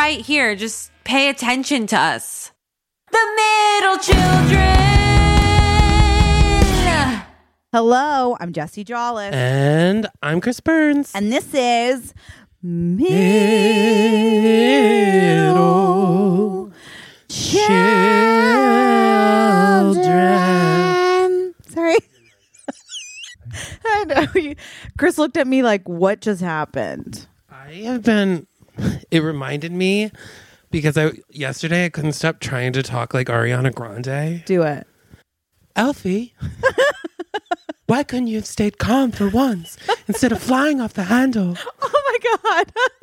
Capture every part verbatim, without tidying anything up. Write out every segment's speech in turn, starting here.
right here. Just pay attention to us. The middle children. Hello, I'm Jessie Jollis. And I'm Chris Burns. And this is Middle Children. Sorry. I know. You, Chris looked at me like, what just happened? I have been, it reminded me because I yesterday I couldn't stop trying to talk like Ariana Grande. Do it. Alfie, why couldn't you have stayed calm for once instead of flying off the handle? Oh my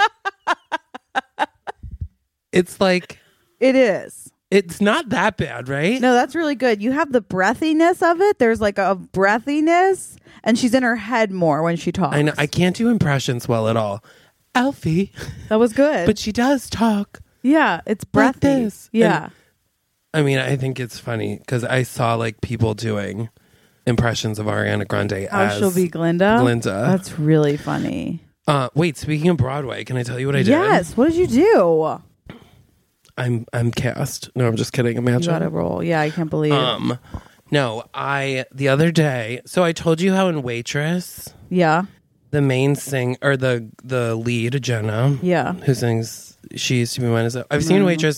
God. It's like, It is. it's not that bad, right? No, that's really good. You have the breathiness of it. There's like a breathiness, and she's in her head more when she talks. I know. I can't do impressions well at all. Alfie. That was good. But she does talk. yeah, it's Like breathy. this. Yeah. And, I mean, I think it's funny because I saw like people doing impressions of Ariana Grande How as she'll be Glinda. Glinda. That's really funny. Uh, wait, speaking of Broadway, can I tell you what I did? Yes. What did you do? I'm I'm cast. No, I'm just kidding. You Imagine. got to roll. Yeah, I can't believe it. Um, no, I the other day. So I told you how in Waitress, Yeah. the main sing or the the lead Jenna, Yeah. who sings "She Used to Be Mine." Is I've seen Mhm. Waitress.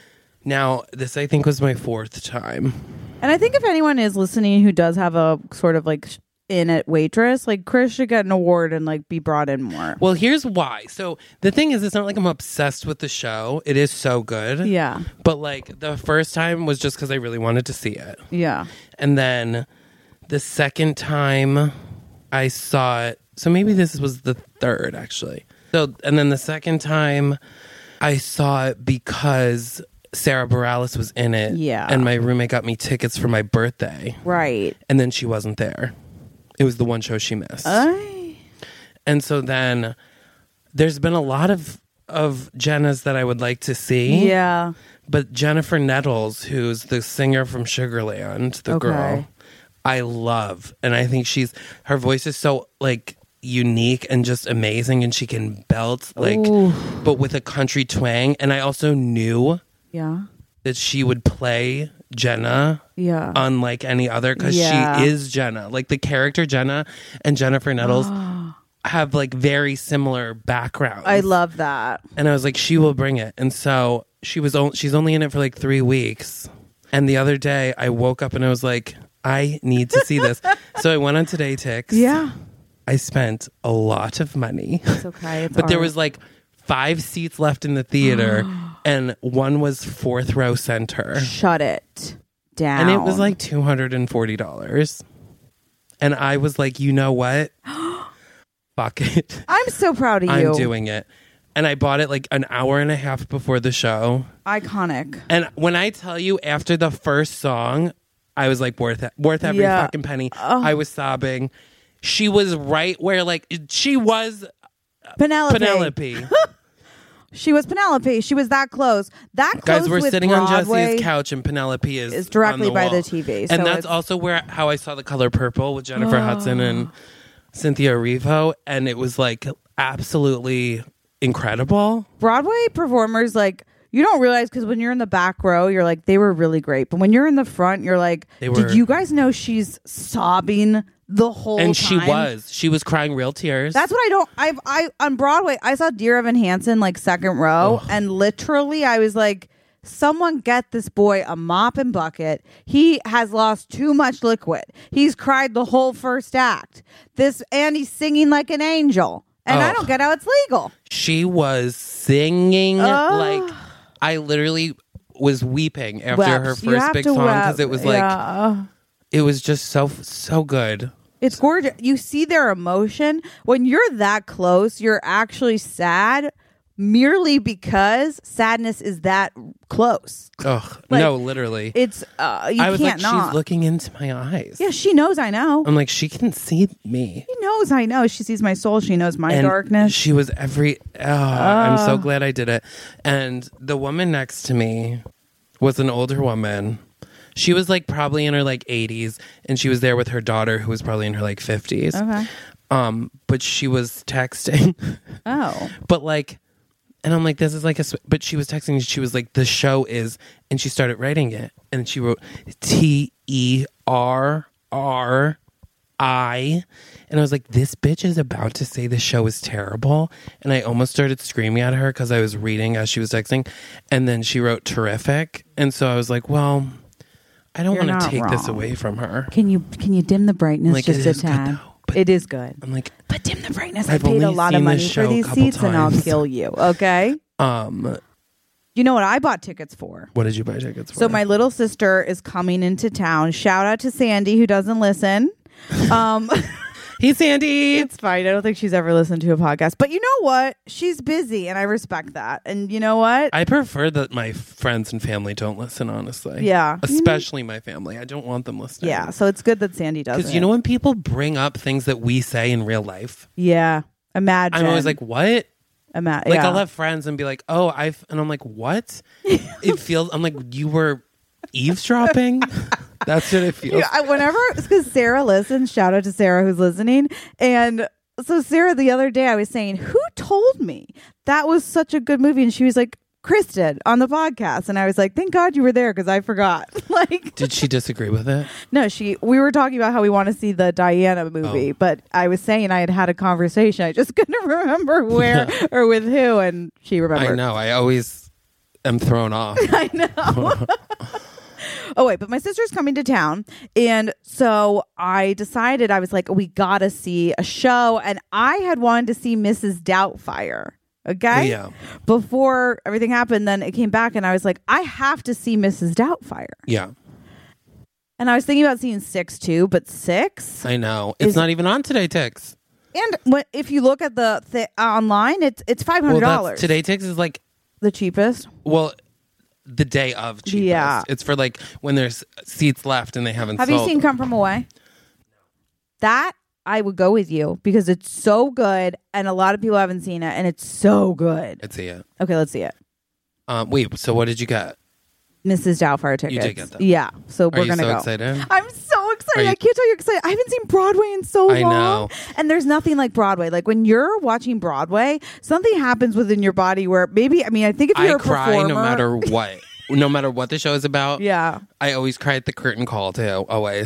Now this I think was my fourth time. And I think if anyone is listening who does have a sort of like sh- in at Waitress, like Chris should get an award and like be brought in more. Well, here's why. So the thing is, it's not like I'm obsessed with the show. It is so good. Yeah. But like the first time was just because I really wanted to see it. Yeah. And then the second time I saw it, so maybe this was the third actually. So, and then the second time I saw it because Sarah Bareilles was in it. Yeah. And my roommate got me tickets for my birthday. Right. And then she wasn't there. It was the one show she missed. I... And so then there's been a lot of, of Jennas that I would like to see. Yeah. But Jennifer Nettles, who's the singer from Sugarland, the Okay. girl, I love. And I think she's, her voice is so like unique and just amazing. And she can belt like, Ooh. but with a country twang. And I also knew Yeah. that she would play Jenna Yeah. unlike any other because Yeah. she is Jenna. Like the character Jenna and Jennifer Nettles have like very similar backgrounds. I love that. And I was like, she will bring it. And so she was on, she's only in it for like three weeks. And the other day I woke up and I was like, I need to see this. So I went on Today Tix. Yeah. I spent a lot of money. It's okay. It's But there art. was like five seats left in the theater and one was fourth row center. Shut it down. And it was like two hundred forty dollars. And I was like, you know what? Fuck it. I'm so proud of you. I'm doing it. And I bought it like an hour and a half before the show. Iconic. And when I tell you after the first song, I was like worth it, worth every Yeah. fucking penny. I was sobbing. She was right where like she was Penelope. Penelope. She was Penelope. She was that close. That close Guys, we're with sitting Broadway on Jesse's couch and Penelope is, is directly on the by wall. the T V. So And that's it's- also where how I saw The Color Purple with Jennifer Hudson and Cynthia Erivo, and it was like absolutely incredible. Broadway performers, like, you don't realize because when you're in the back row, you're like, they were really great. But when you're in the front, you're like, They did were- you guys know she's sobbing the whole And time? she was. She was crying real tears. That's what I don't. I've I on Broadway. I saw Dear Evan Hansen like second row, and literally I was like, "Someone get this boy a mop and bucket. He has lost too much liquid. He's cried the whole first act. This and he's singing like an angel, and I Oh. don't get how it's legal." She was singing Oh. like I literally was weeping after Wept. her You first have big to song weep. because it was like Yeah. it was just so so good. It's gorgeous. You see their emotion. When you're that close, you're actually sad merely because sadness is that close. Ugh, Like, no, literally. It's uh you I was can't like, not. she's looking into my eyes. Yeah, she knows I know. I'm like, she can see me. She knows I know. She sees my soul. She knows my And darkness. she was every. Oh, I'm so glad I did it. And the woman next to me was an older woman. She was like probably in her like eighties, and she was there with her daughter, who was probably in her like fifties. Okay. Um, but she was texting. Oh. But like, And I'm like, this is like a, sw-. But she was texting, she was like, the show is, and she started writing it. And she wrote T E R R I. And I was like, this bitch is about to say the show is terrible. And I almost started screaming at her because I was reading as she was texting. And then she wrote terrific. And so I was like, well, I don't You're want to not take this wrong. away from her. Can you can you dim the brightness Like, just it a is good, tad? though, but- It is good. I'm like, But dim the brightness. I've I paid a only lot of seen money this for show a these couple seats, and I'll times. kill you. Okay. um, You know what I bought tickets for? what did you buy tickets for? So my little sister is coming into town. Shout out to Sandy who doesn't listen. Um, Hey, Sandy. it's fine. I don't think she's ever listened to a podcast. But you know what? She's busy, and I respect that. And you know what? I prefer that my friends and family don't listen, honestly. Yeah. Especially my family. I don't want them listening. Yeah. So it's good that Sandy does. Because you know when people bring up things that we say in real life, Yeah. Imagine. I'm always like, what? Ima- Like, yeah. I'll have friends and be like, oh, I've, and I'm like, what? It feels, I'm like, you were eavesdropping? That's what it feels. Yeah, I, whenever, because Sarah listens, shout out to Sarah who's listening. And so, Sarah, the other day I was saying, who told me that was such a good movie? And she was like, Chris did on the podcast. And I was like, thank God you were there because I forgot. Like, Did she disagree with it? no, she, we were talking about how we want to see the Diana movie, Oh. but I was saying I had had a conversation. I just couldn't remember where or with who. And she remembered. I know. I always am thrown off. I know. Oh, wait, but my sister's coming to town. And so I decided, I was like, we got to see a show. And I had wanted to see Missus Doubtfire. Okay. Yeah. Before everything happened, then it came back and I was like, I have to see Missus Doubtfire. Yeah. And I was thinking about seeing six too, but six. I know. It's Is- not even on Today Tix. And what, if you look at the th- online, it's it's five Well, hundred that's, dollars. Today Tix is like, The cheapest. well, the day of cheapest. Yeah. It's for like when there's seats left and they haven't Have sold you seen them. Come From Away? That I would go with you because it's so good and a lot of people haven't seen it and it's so good. I'd see it. Okay, let's see it. Um, wait, so what did you get? Missus Doubtfire tickets. did get them. Yeah. So Are we're you gonna so go. excited? I'm so excited. Are you- I can't tell you excited. I haven't seen Broadway in so I long. know. And there's nothing like Broadway. Like when you're watching Broadway, something happens within your body where maybe I mean I think if you're I a cry performer, no matter what. No matter what the show is about. Yeah. I always cry at the curtain call too, always.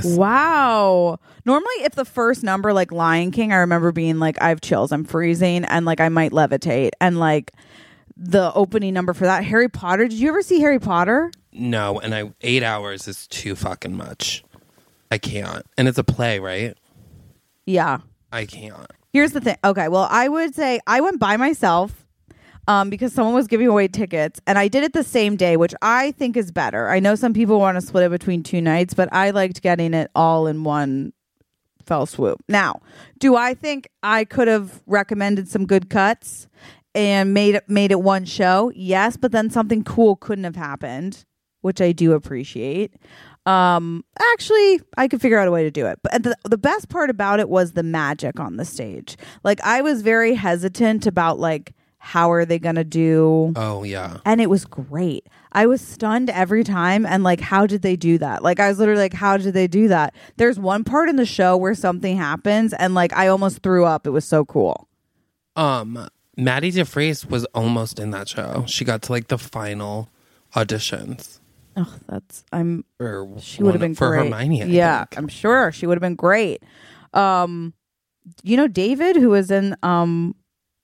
Wow. Normally, if the first number, like Lion King, I remember being like, I have chills, I'm freezing, and like I might levitate. And like the opening number for that, Harry Potter. Did you ever see Harry Potter? No, and I eight hours is too fucking much. I can't. And it's a play, right? Yeah. I can't. Here's the thing. Okay. Well, I would say I went by myself um, because someone was giving away tickets, and I did it the same day, which I think is better. I know some people want to split it between two nights, but I liked getting it all in one fell swoop. Now, do I think I could have recommended some good cuts and made it made it one show? Yes, but then something cool couldn't have happened, which I do appreciate. Um, actually, I could figure out a way to do it. But the, the best part about it was the magic on the stage. Like I was very hesitant about like how are they going to do Oh, yeah. and it was great. I was stunned every time. And like, how did they do that? Like, I was literally like, how did they do that? There's one part in the show where something happens and like, I almost threw up. It was so cool. Um, Maddie DeFries was almost in that show. She got to like the final auditions. Oh, that's, I'm, Or she would have one- been for great. Hermione. I yeah, think. I'm sure she would have been great. Um, you know, David, who was in um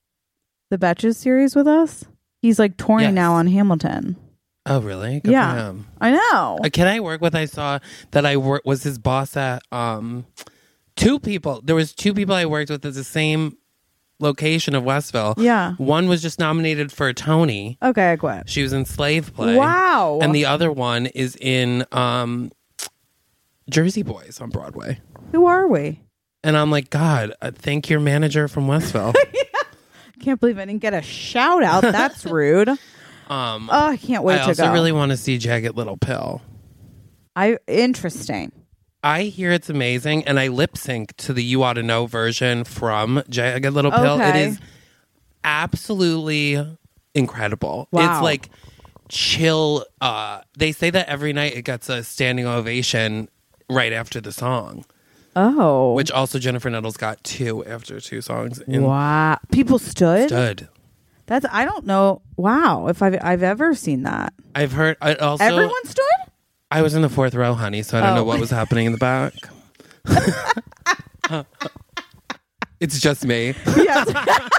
the Betches series with us, he's like touring Yes. now on Hamilton. Oh, really? Good Yeah. for him. I know. A kid I work with, I saw that I work was his boss at um two people. There was two people I worked with at the same location of Westville. Yeah. One was just nominated for a Tony. Okay, I quit. She was in Slave Play. Wow. And the other one is in um Jersey Boys on Broadway. Who are we? And I'm like, God, uh, thank your manager from Westville. Can't believe I didn't get a shout out. That's rude. um Oh, I can't wait I to also go. really want to see Jagged Little Pill. I interesting. I hear it's amazing, and I lip sync to the You Ought to Know version from Jagged Little Pill. Okay. It is absolutely incredible. Wow. It's like chill. Uh, they say that every night it gets a standing ovation right after the song, Oh, which also Jennifer Nettles got two after two songs. In wow! People stood. Stood. That's I don't know. Wow, if I've I've ever seen that. I've heard. I also, Everyone stood. I was in the fourth row, honey, so I don't Oh. know what was happening in the back. It's just me. Yes.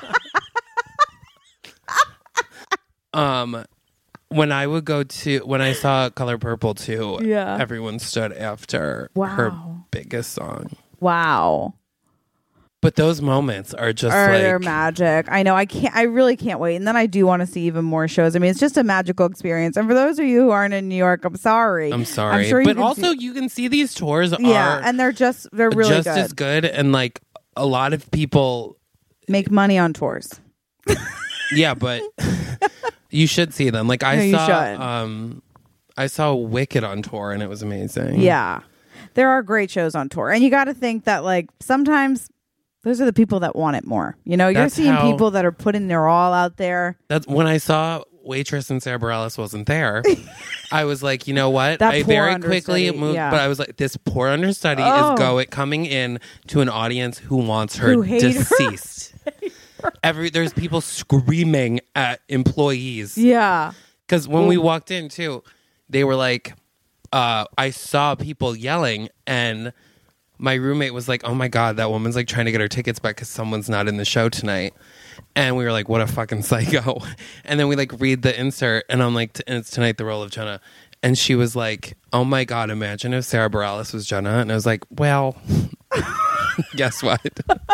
Um, when I would go to when I saw Color Purple too, Yeah. everyone stood after Wow. her biggest song. Wow. But those moments are just Or they're like magic. I know. I can't. I really can't wait. And then I do want to see even more shows. I mean, it's just a magical experience. And for those of you who aren't in New York, I'm sorry. I'm sorry, I'm sure you but can also see- you can see these tours yeah, are and they're just they're really just good. as good, and like a lot of people, Make money on tours. yeah, but you should see them. Like I No, you saw, should. um, I saw Wicked on tour, and it was amazing. Yeah, there are great shows on tour, and you got to think that like sometimes those are the people that want it more. You know, you're That's seeing how- people that are putting their all out there. That's when I saw Waitress and Sarah Bareilles wasn't there. I was like, you know what? That I poor very quickly understudy, moved, yeah. but I was like, this poor understudy Oh. is going coming in to an audience who wants her Who hate her. deceased. Every there's people screaming at employees Yeah, because when we walked in too, they were like, uh, I saw people yelling and. My roommate was like, "Oh my god, that woman's like trying to get her tickets back because someone's not in the show tonight." And we were like, "What a fucking psycho!" And then we like read the insert, and I'm like, "And it's tonight the role of Jenna." And she was like, "Oh my god, imagine if Sarah Bareilles was Jenna." And I was like, "Well, guess what?"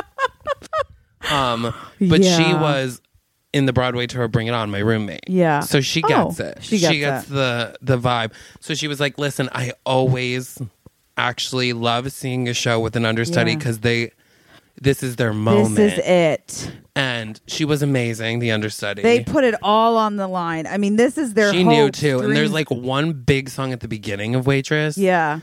um, but she Yeah. was in the Broadway tour Bring It On, my roommate. Yeah. So she Oh, gets it. she gets it. the the vibe. So she was like, "Listen, I always actually love seeing a show with an understudy Yeah. because they this is their moment." this is it. And she was amazing, the understudy. They put it all on the line. I mean, this is their. she knew hopes, too. And there's dreams. like one big song at the beginning of Waitress. yeah,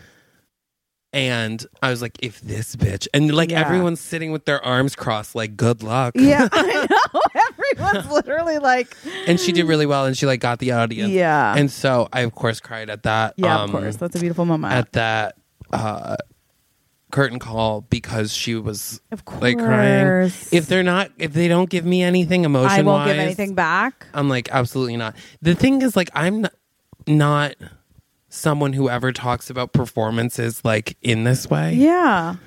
And I was like, if this bitch and like Yeah. everyone's sitting with their arms crossed, like good luck. yeah. I know. Everyone's literally like, And she did really well and she like got the audience. Yeah. And so I of course cried at that. yeah, um, of course, that's a beautiful moment. at that uh curtain call because she was Of like crying. course. If they're not if they don't give me anything emotion I won't wise, give anything back. I'm like absolutely not. The thing is like I'm not, not someone who ever talks about performances like in this way. Yeah,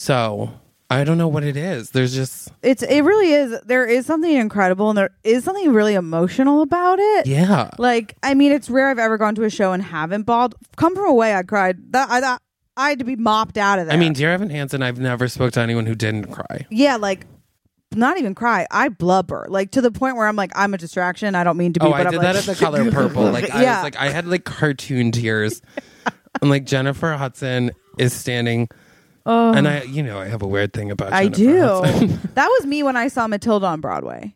So I don't know what it is. There's just it's it really is. There is something incredible, and there is something really emotional about it. yeah. Like, I mean, it's rare I've ever gone to a show and haven't bawled. Come From Away, I cried. That I thought I had to be mopped out of there. I mean, Dear Evan Hansen, I've never spoke to anyone who didn't cry. yeah, like not even cry. I blubber, like to the point where I'm like, I'm a distraction. I don't mean to be. Oh, but I I'm did like, that at the Color Purple. Like I Yeah. was like, I had like cartoon tears. I'm like Jennifer Hudson is standing, Oh, and I, you know, I have a weird thing about. I Jennifer do. Hudson. That was me when I saw Matilda on Broadway.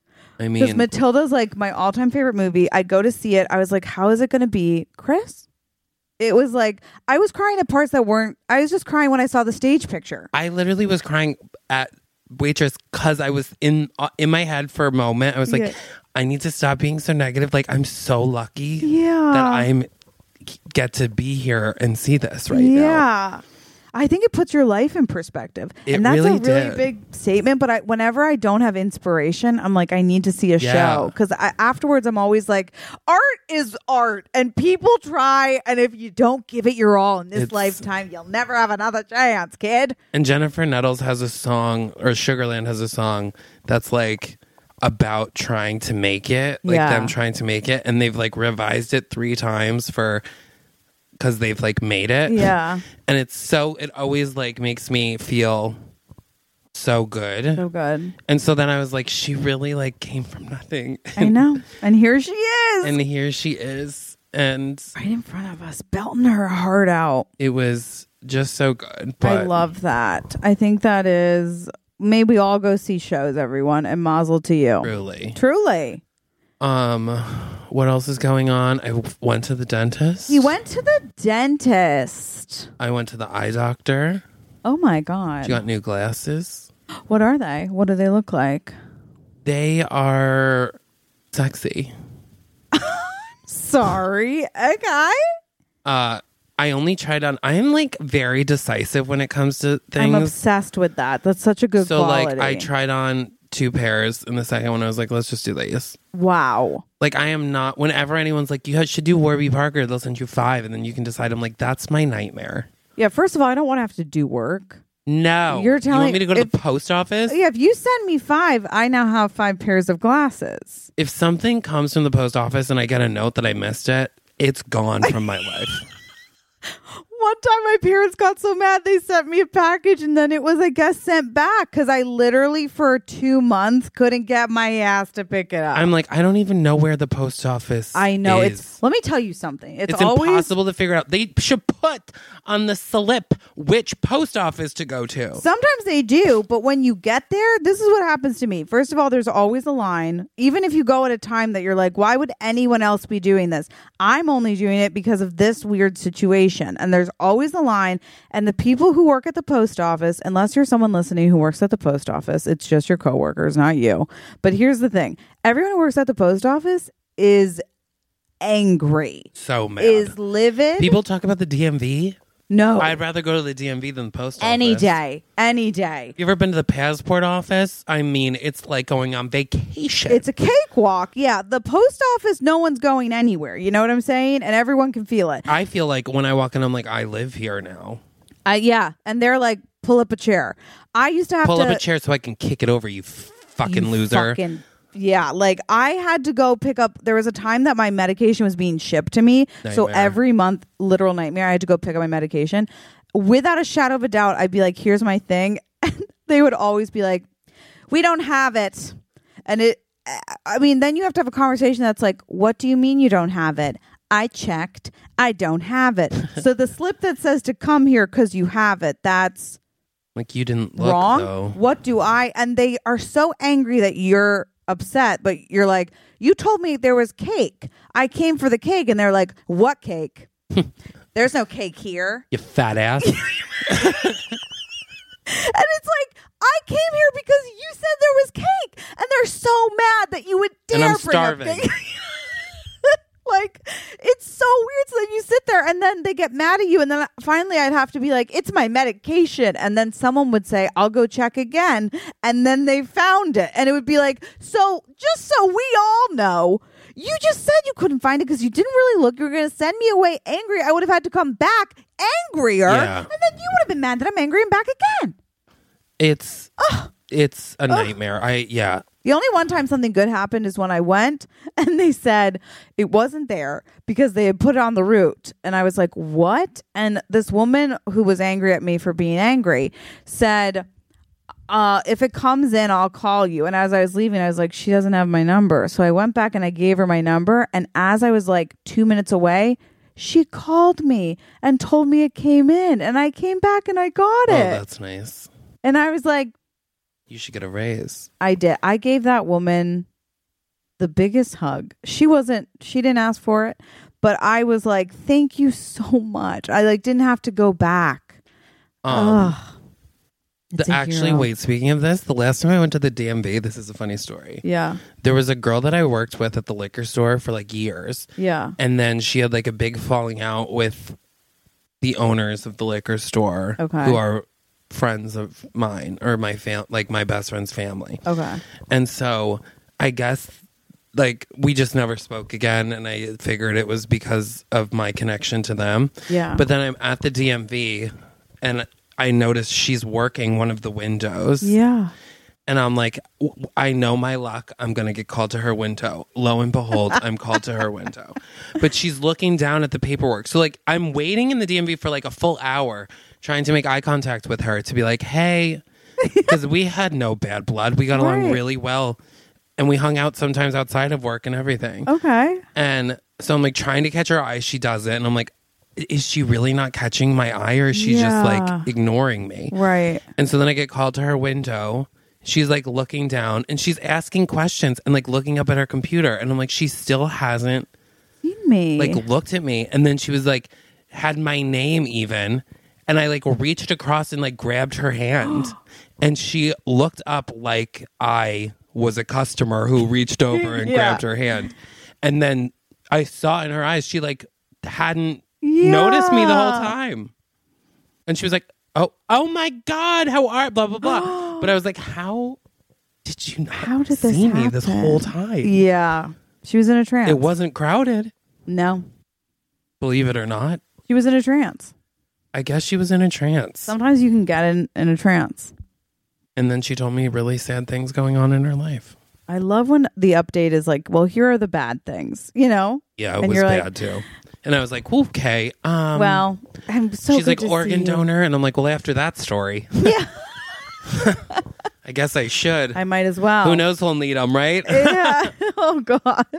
I Because mean, Matilda's like my all-time favorite movie. I'd go to see it. I was like, how is it going to be, Chris? It was like I was crying at parts that weren't. I was just crying when I saw the stage picture. I literally was crying at Waitress because I was in uh, in my head for a moment. I was like, Yeah. I need to stop being so negative. Like I'm so lucky Yeah. that I'm get to be here and see this right now. Yeah. I think it puts your life in perspective. It and that's really a really did. big statement. But I, whenever I don't have inspiration, I'm like, I need to see a Yeah. show. Because afterwards, I'm always like, art is art. And people try. And if you don't give it your all in this It's- lifetime, you'll never have another chance, kid. And Jennifer Nettles has a song, or Sugarland has a song that's like about trying to make it, like Yeah. them trying to make it, and they've like revised it three times for because they've like made it. Yeah. And it's so it always like makes me feel so good. So good. And so then I was like, she really like came from nothing. I know. And here she is. And here she is. And right in front of us, belting her heart out. it was just so good. But I love that. I think that is, may we all go see shows, everyone, and mazel to you. truly. Truly. Um, what else is going on? I went to the dentist. You went to the dentist. I went to the eye doctor. Oh my God. She got new glasses. What are they? What do they look like? They are sexy. Sorry. Okay. Uh, I only tried on. I am like very decisive when it comes to things. I'm obsessed with that. That's such a good so quality. like I tried on two pairs, and the second one I was like, let's just do these. Wow. Like, I am not, whenever anyone's like, you should do Warby Parker, they'll send you five, and then you can decide. I'm like, that's my nightmare. Yeah, first of all, I don't want to have to do work. No. You're telling you want me to go to if, the post office? Yeah, if you send me five, I now have five pairs of glasses. If something comes from the post office and I get a note that I missed it, it's gone from my life. One time my parents got so mad they sent me a package and then it was, I guess, sent back because I literally for two months couldn't get my ass to pick it up. I'm like, I don't even know where the post office I know. is. It's. Let me tell you something. It's, It's always impossible to figure out. They should put on the slip which post office to go to. Sometimes they do, but when you get there, this is what happens to me. First of all, there's always a line. Even if you go at a time that you're like, why would anyone else be doing this? I'm only doing it because of this weird situation. And there's always a line. And the people who work at the post office, unless you're someone listening who works at the post office, it's just your coworkers, not you. But here's the thing. Everyone who works at the post office is angry. So mad. Is livid. People talk about the D M V. No. I'd rather go to the D M V than the post office. Any day. Any day. You ever been to the passport office? I mean, it's like going on vacation. It's a cakewalk. Yeah. The post office, no one's going anywhere. You know what I'm saying? And everyone can feel it. I feel like when I walk in, I'm like, I live here now. Uh, yeah. And they're like, pull up a chair. I used to have Pull to... up a chair so I can kick it over, you fucking you loser. Fucking, yeah. Like, I had to go pick up... There was a time that my medication was being shipped to me. Nightmare. So every month, literal nightmare, I had to go pick up my medication. Without a shadow of a doubt, I'd be like, here's my thing. And they would always be like, we don't have it. And it... I mean, then you have to have a conversation that's like, what do you mean you don't have it? I checked. I don't have it. So the slip that says to come here because you have it, that's like you didn't look, wrong. Though. What do I? And they are so angry that you're upset, but you're like, you told me there was cake. I came for the cake. And they're like, what cake? There's no cake here. You fat ass. And it's like, I came here because you said there was cake. And they're so mad that you would dare and I'm bring up starving. cake. Like, it's so weird. So then you sit there and then they get mad at you. And then finally I'd have to be like, it's my medication. And then someone would say, I'll go check again. And then they found it. And it would be like, so just so we all know, you just said you couldn't find it because you didn't really look. You were going to send me away angry. I would have had to come back angrier. Yeah. And then you would have been mad that I'm angry and back again. It's, Ugh. it's a nightmare. I, yeah. The only one time something good happened is when I went and they said it wasn't there because they had put it on the route. And I was like, what? And this woman who was angry at me for being angry said, uh, if it comes in, I'll call you. And as I was leaving, I was like, she doesn't have my number. So I went back and I gave her my number. And as I was like two minutes away, she called me and told me it came in. And I came back and I got Oh, it. that's nice. And I was like, You should get a raise. I did. I gave that woman the biggest hug. She wasn't, she didn't ask for it, but I was like, thank you so much. I like didn't have to go back. Um, Ugh. the, It's a actually, hero. wait, speaking of this, the last time I went to the D M V, this is a funny story. Yeah. There was a girl that I worked with at the liquor store for like years. Yeah. And then she had like a big falling out with the owners of the liquor store, Okay. who are friends of mine or my fam, like my best friend's family. Okay. And so I guess like we just never spoke again, and I figured it was because of my connection to them. Yeah. But then I'm at the D M V and I noticed she's working one of the windows. Yeah. And I'm like, w- I know my luck. I'm going to get called to her window. Lo and behold, I'm called to her window. But she's looking down at the paperwork. So, like, I'm waiting in the D M V for like a full hour trying to make eye contact with her to be like, hey, because we had no bad blood. We got along Right. really well. And we hung out sometimes outside of work and everything. Okay. And so I'm like trying to catch her eye. She does it. And I'm like, is she really not catching my eye, or is she just Yeah. like ignoring me? Right. And so then I get called to her window. She's like looking down and she's asking questions and like looking up at her computer. And I'm like, she still hasn't Seen me. like looked at me. And then she was like, had my name even. And I like reached across and like grabbed her hand. And she looked up like I was a customer who reached over and Yeah. grabbed her hand. And then I saw in her eyes, she like hadn't Yeah. noticed me the whole time. And she was like, oh, oh my God, how are, blah, blah, blah. But I was like, how did you not How did this see me happen? this whole time? Yeah. She was in a trance. It wasn't crowded. No. Believe it or not. She was in a trance. I guess she was in a trance. Sometimes you can get in, in a trance. And then she told me really sad things going on in her life. I love when the update is like, well, here are the bad things, you know? Yeah, it And was you're bad like- too. And I was like, okay. Um, Well, I'm so she's good like to see organ you. donor. And I'm like, well, after that story, Yeah. I guess I should. I might as well. Who knows who'll need them, right? Yeah. Oh, God.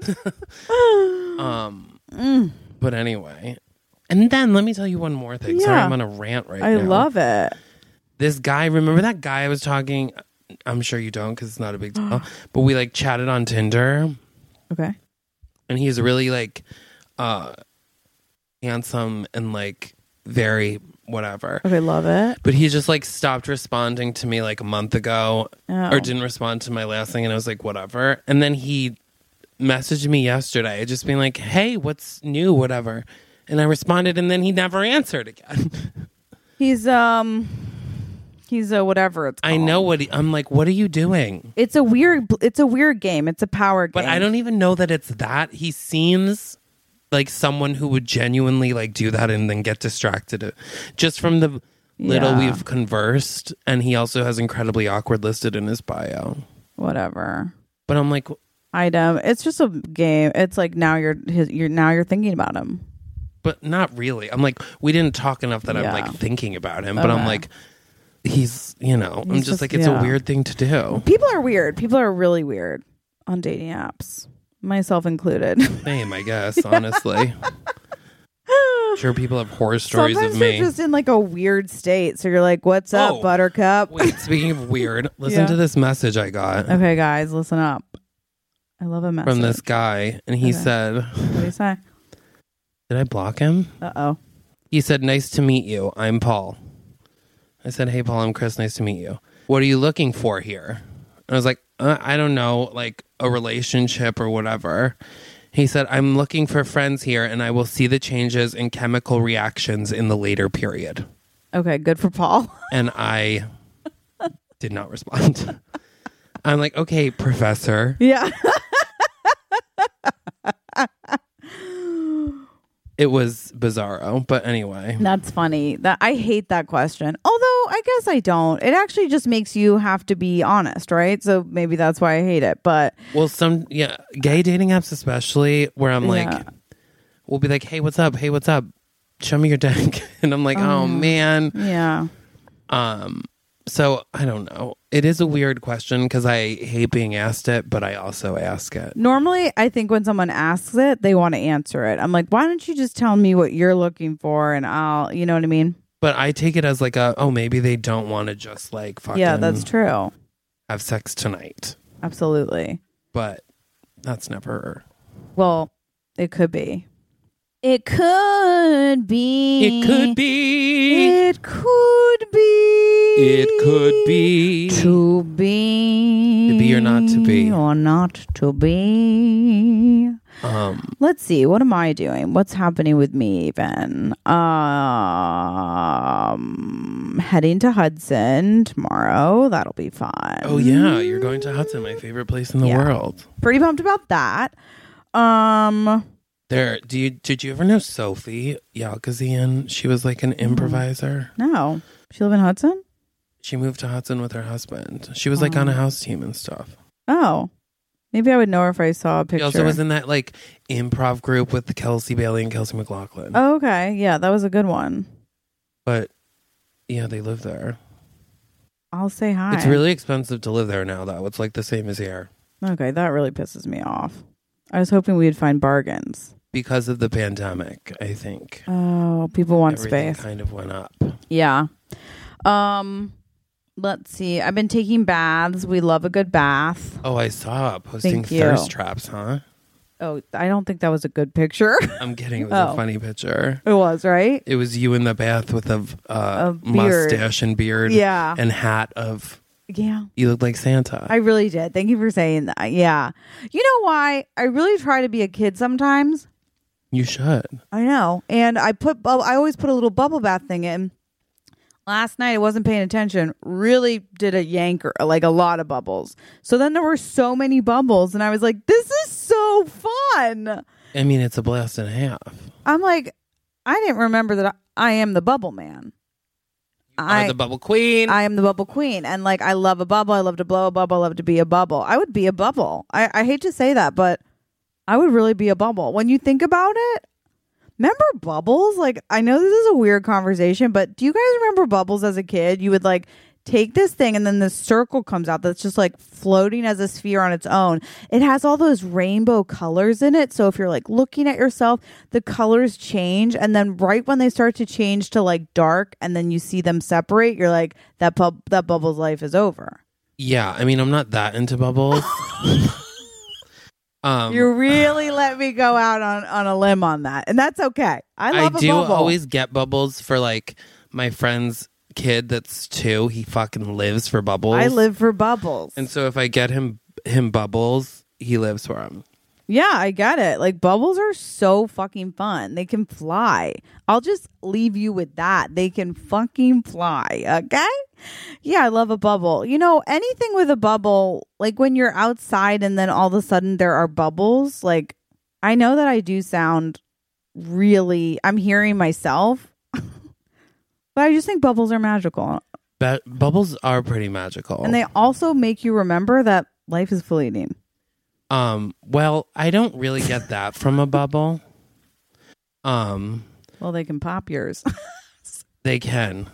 um, Mm. But anyway. And then let me tell you one more thing. Sorry, Yeah. I'm on a rant right I now. love it. This guy, remember that guy I was talking? I'm sure you don't because it's not a big deal. But we like chatted on Tinder. Okay. And he's really like uh handsome and like very whatever. Okay, love it. But he just like stopped responding to me like a month ago Oh. or didn't respond to my last thing and I was like whatever. And then he messaged me yesterday just being like, "Hey, what's new, whatever." And I responded and then he never answered again. He's, um, he's a whatever it's called. I know what he, I'm like, what are you doing? It's a weird, it's a weird game. It's a power game. But I don't even know that it's that. He seems like someone who would genuinely like do that and then get distracted just from the little Yeah. we've conversed. And he also has incredibly awkward listed in his bio. Whatever. But I'm like, Item. It's just a game. It's like now you're his, you're now you're thinking about him. but not really. I'm like, we didn't talk enough that Yeah. I'm like thinking about him. But I'm Okay. like, he's, you know, I'm He's just, just- like, it's yeah. a weird thing to do. People are weird. People are really weird on dating apps, myself included. Same, I guess, honestly. Sure, people have horror stories Sometimes of you're me. just in like a weird state. So you're like, "What's up, Oh. Buttercup?" Wait, speaking of weird, listen Yeah. to this message I got Okay, guys, listen up. I love a message. from this guy. And he Okay. said, What do you say? did I block him? Uh oh. He said, nice to meet you. I'm Paul. I said, hey, Paul, I'm Chris. Nice to meet you. What are you looking for here? And I was like, uh, I don't know, like a relationship or whatever. He said, I'm looking for friends here and I will see the changes in chemical reactions in the later period. Okay, good for Paul. And I did not respond. I'm like, okay, professor. Yeah. It was bizarro. But anyway. That's funny. That I hate that question. Although I guess I don't. It actually just makes you have to be honest, right? So maybe that's why I hate it. But Well, some, yeah, gay dating apps especially, where I'm like, Yeah. we'll be like, hey, what's up? Hey, what's up? Show me your dick. And I'm like, oh, man. yeah. Um, so I don't know. It is a weird question because I hate being asked it, but I also ask it. Normally, I think when someone asks it, they want to answer it. I'm like, why don't you just tell me what you're looking for and I'll, you know what I mean? But I take it as like a, oh, maybe they don't want to just like fucking Yeah, that's true. have sex tonight. Absolutely. But that's never. Well, it could be. It could be. It could be. It could be. It could be. To be. To be or not to be. Or not to be. Um, Let's see. What am I doing? What's happening with me even? Um, heading to Hudson tomorrow. That'll be fun. oh, yeah. You're going to Hudson, my favorite place in the Yeah. world. Pretty pumped about that. Um, There, do you did you ever know Sophie Yalkazian? She was like an improviser. no. She live in Hudson? She moved to Hudson with her husband. She was like on a house team and stuff. Oh. Maybe I would know her if I saw a She picture. also was in that like improv group with Kelsey Bailey and Kelsey McLaughlin. Oh, okay. Yeah, that was a good one. But yeah, they live there. I'll say hi. It's really expensive to live there now, though. It's like the same as here Okay, that really pisses me off. I was hoping we'd find bargains. because of the pandemic. I think Oh, people want everything space. kind of went up. Yeah. Um, let's see. I've been taking baths. We love a good bath. Oh, I saw posting Thank you. thirst traps, huh? Oh, I don't think that was a good picture. I'm kidding. It was Oh. a funny picture. It was, right? It was you in the bath with a, uh, A beard. mustache and beard, Yeah. and hat of. Yeah. You look like Santa. I really did. Thank you for saying that. Yeah. You know why? I really try to be a kid sometimes. You should. I know. And I put, bub- I always put a little bubble bath thing in Last night I wasn't paying attention. Really did a yanker, like a lot of bubbles. So then there were so many bubbles, and I was like, "This is so fun." I mean, it's a blast and a half. I'm like, I didn't remember that I, I am the bubble man. I, I the bubble queen. I am the bubble queen, and like I love a bubble. I love to blow a bubble. I love to be a bubble. I would be a bubble. I, I hate to say that, but I would really be a bubble. When you think about it. Remember bubbles? Like, I know this is a weird conversation, but do you guys remember bubbles as a kid? You would like take this thing and then this circle comes out that's just like floating as a sphere on its own. It has all those rainbow colors in it. So if you're like looking at yourself, the colors change. And then right when they start to change to like dark and then you see them separate, you're like, that pub- that bubble's life is over. Yeah. I mean, I'm not that into bubbles. Um, you really let me go out on, on a limb on that, and that's okay. I love I a do bubble. always get bubbles for like my friend's kid that's two. He fucking lives for bubbles. I live for bubbles, and so if I get him him bubbles, he lives for them. Yeah, I get it. Like bubbles are so fucking fun. They can fly. I'll just leave you with that. They can fucking fly. Okay. Yeah, I love a bubble. You know, anything with a bubble, like when you're outside and then all of a sudden there are bubbles, like I know that I do sound really, I'm hearing myself, but I just think bubbles are magical. But bubbles are pretty magical. And they also make you remember that life is fleeting. Um, well, I don't really get that from a bubble. Um, well, they can pop yours. They can.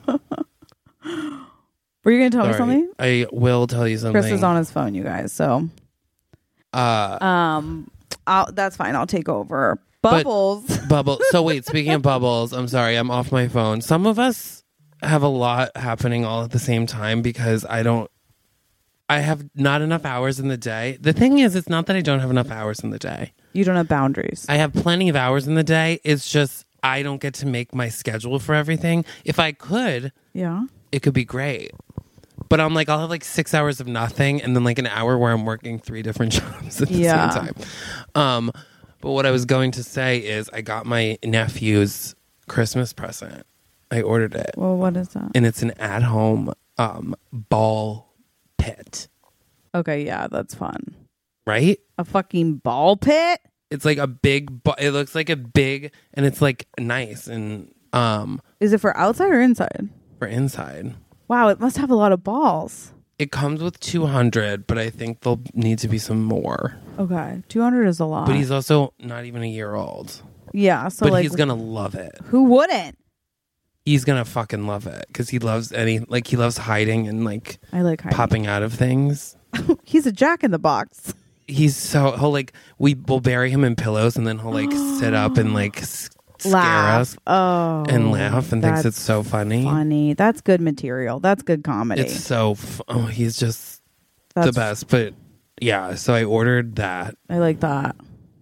Were you going to tell Sorry. me something? I will tell you something. Chris is on his phone, you guys. So, uh, um, I'll, that's fine. I'll take over. Bubbles. Bubble. So wait, speaking of bubbles, I'm sorry, I'm off my phone. Some of us have a lot happening all at the same time because I don't. I have not enough hours in the day. The thing is, it's not that I don't have enough hours in the day. You don't have boundaries. I have plenty of hours in the day. It's just I don't get to make my schedule for everything. If I could, yeah, it could be great. But I'm like, I'll have like six hours of nothing and then like an hour where I'm working three different jobs at the yeah. same time. Um, but what I was going to say is I got my nephew's Christmas present. I ordered it. Well, what is that? And it's an at-home um, ball pit. Okay, yeah, that's fun. Right? A fucking ball pit? It's like a big, bu- it looks like a big, and it's like nice and um. Is it for outside or inside? For inside. Wow, it must have a lot of balls. It comes with two hundred, but I think there'll need to be some more. Okay, two hundred is a lot. But he's also not even a year old. Yeah, so but like, he's gonna love it. Who wouldn't? He's gonna fucking love it because he loves any like he loves hiding and like I like hiding. popping out of things. He's a jack in the box. He's so he'll like we will bury him in pillows and then he'll like sit up and like s- scare laugh. us oh, and laugh and thinks it's so funny. Funny, that's good material. That's good comedy. It's so f- oh he's just that's, the best. But yeah, so I ordered that. I like that.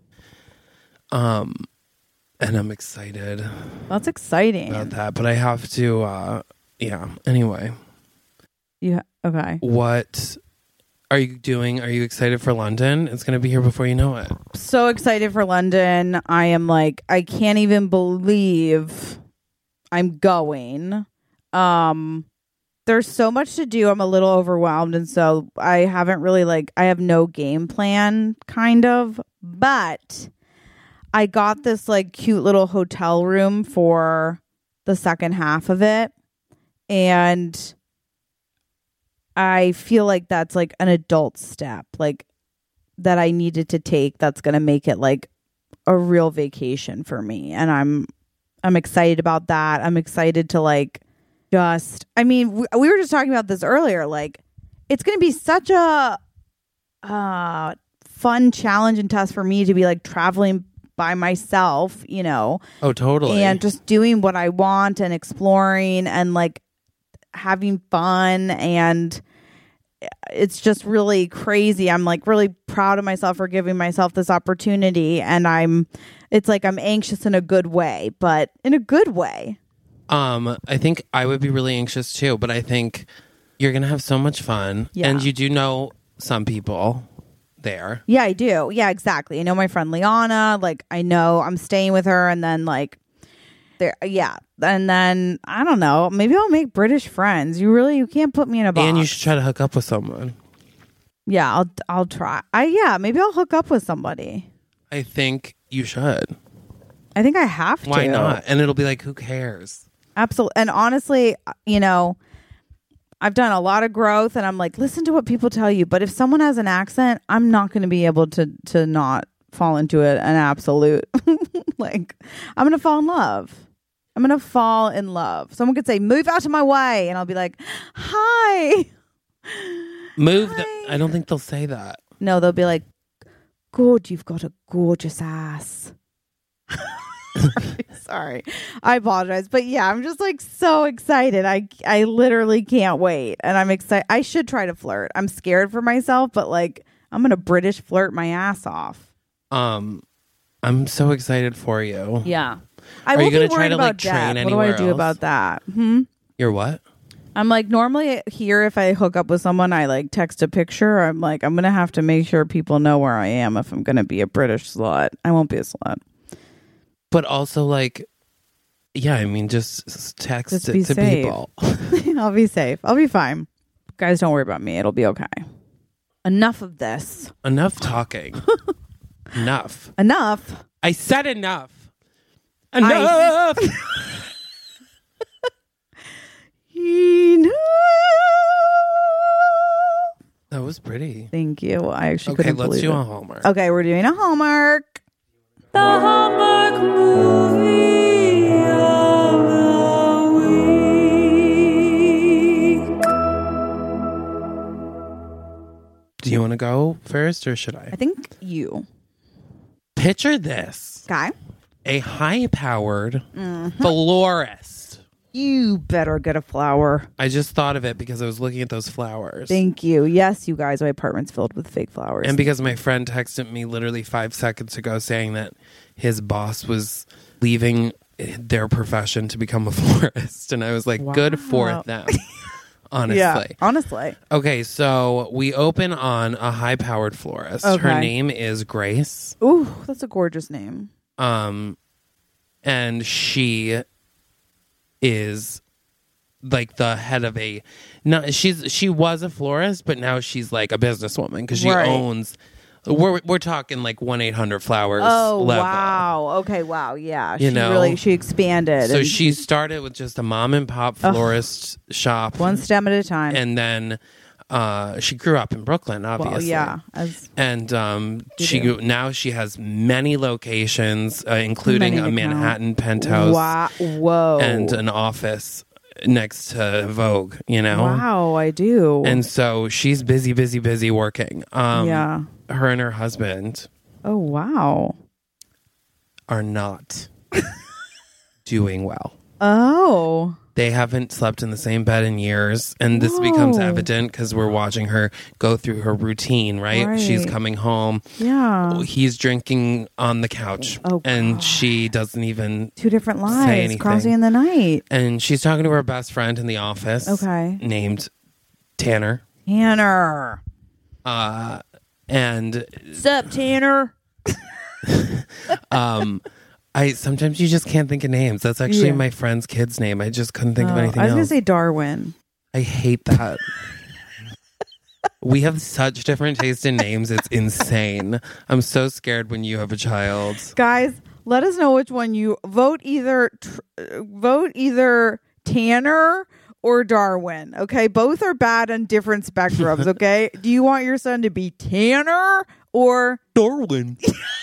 Um. And I'm excited. That's exciting about that. But I have to, uh, yeah. Anyway. Yeah. Okay. What are you doing? Are you excited for London? It's going to be here before you know it. So excited for London. I am like, I can't even believe I'm going. Um, there's so much to do. I'm a little overwhelmed. And so I haven't really like, I have no game plan kind of, but I got this like cute little hotel room for the second half of it. And I feel like that's like an adult step, like that I needed to take. That's going to make it like a real vacation for me. And I'm, I'm excited about that. I'm excited to like just, I mean, we, we were just talking about this earlier. Like it's going to be such a uh, fun challenge and test for me to be like traveling by myself, you know. Oh, totally. And just doing what I want and exploring and like having fun. And it's just really crazy. I'm like really proud of myself for giving myself this opportunity. And I'm, it's like I'm anxious in a good way, but in a good way. Um, I think I would be really anxious too, but I think you're going to have so much fun. Yeah. And you do know some people there. Yeah, I do. Yeah, exactly. I know my friend Liana. Like, I know I'm staying with her, and then like there. Yeah. And then, I don't know, maybe I'll make British friends. You really, you can't put me in a box. And you should try to hook up with someone. Yeah, I'll I'll try. I yeah, maybe I'll hook up with somebody. I think you should. I think I have to. Why not? And it'll be like, who cares? Absolutely. And honestly, you know, I've done a lot of growth and I'm like, listen to what people tell you. But if someone has an accent, I'm not going to be able to to not fall into it an absolute. Like, I'm going to fall in love. I'm going to fall in love. Someone could say, move out of my way. And I'll be like, hi. Move. The, I don't think they'll say that. No, they'll be like, God, you've got a gorgeous ass. Sorry, sorry. I apologize. But yeah, I'm just like so excited. I I literally can't wait. And I'm excited. I should try to flirt. I'm scared for myself, but like I'm going to British flirt my ass off. Um, I'm so excited for you. Yeah. I Are will you going be to try worried to about like train death. What do I anywhere do else? about that? Hmm? You're what? I'm like, normally here, if I hook up with someone, I like text a picture. I'm like, I'm going to have to make sure people know where I am if I'm going to be a British slut. I won't be a slut. But also, like, yeah, I mean, just s- text Just it be to safe. people. I'll be safe. I'll be fine. Guys, don't worry about me. It'll be okay. Enough of this. Enough talking. Enough. Enough. I said enough. Enough. Enough. That was pretty. Thank you. I actually Okay, couldn't let's believe do it. a Hallmark. Okay, we're doing a Hallmark. The Hallmark movie of the week. Do you want to go first or should I? I think you. Picture this. Guy, A high-powered Mm-hmm. florist. you better get a flower. I just thought of it because I was looking at those flowers. Thank you. Yes, you guys, my apartment's filled with fake flowers. And because my friend texted me literally five seconds ago saying that his boss was leaving their profession to become a florist. And I was like, Wow. good for them. Honestly. Yeah, honestly. Okay, so we open on a high-powered florist. Her Okay. name is Grace. Ooh, that's a gorgeous name. Um, and she is like the head of a not she's she was a florist, but now she's like a businesswoman because she Right. owns we're we're talking like one eight hundred flowers Oh, level. wow. Okay, wow. Yeah. You she know? really, she expanded. So and she started with just a mom and pop florist shop, one stem at a time. and then uh, she grew up in Brooklyn, obviously. well, yeah. As And um, You she do. now she has many locations, uh, including Many a to count. Manhattan penthouse wow. Whoa. and an office next to Vogue. You know, wow, I do. and so she's busy, busy, busy working. Um, yeah. her and her husband Oh, wow. are not doing well. Oh. They haven't slept in the same bed in years, and this becomes Whoa. evident because we're watching her go through her routine. Right? Right. She's coming home. Yeah. He's drinking on the couch, Oh, and God. she doesn't even. Two different Say lives anything. crossing in the night. And she's talking to her best friend in the office. Okay. Named Tanner. Tanner. Uh, and Sup, Tanner? um, I sometimes you just can't think of names. That's actually Yeah. my friend's kid's name. I just couldn't think of Oh, anything I was going else. to say Darwin. I hate that. We have such different taste in names. It's insane. I'm so scared when you have a child. Guys, let us know which one you vote either tr- uh, vote either Tanner or Darwin. Okay, both are bad on different spectrums. Okay, do you want your son to be Tanner or Darwin.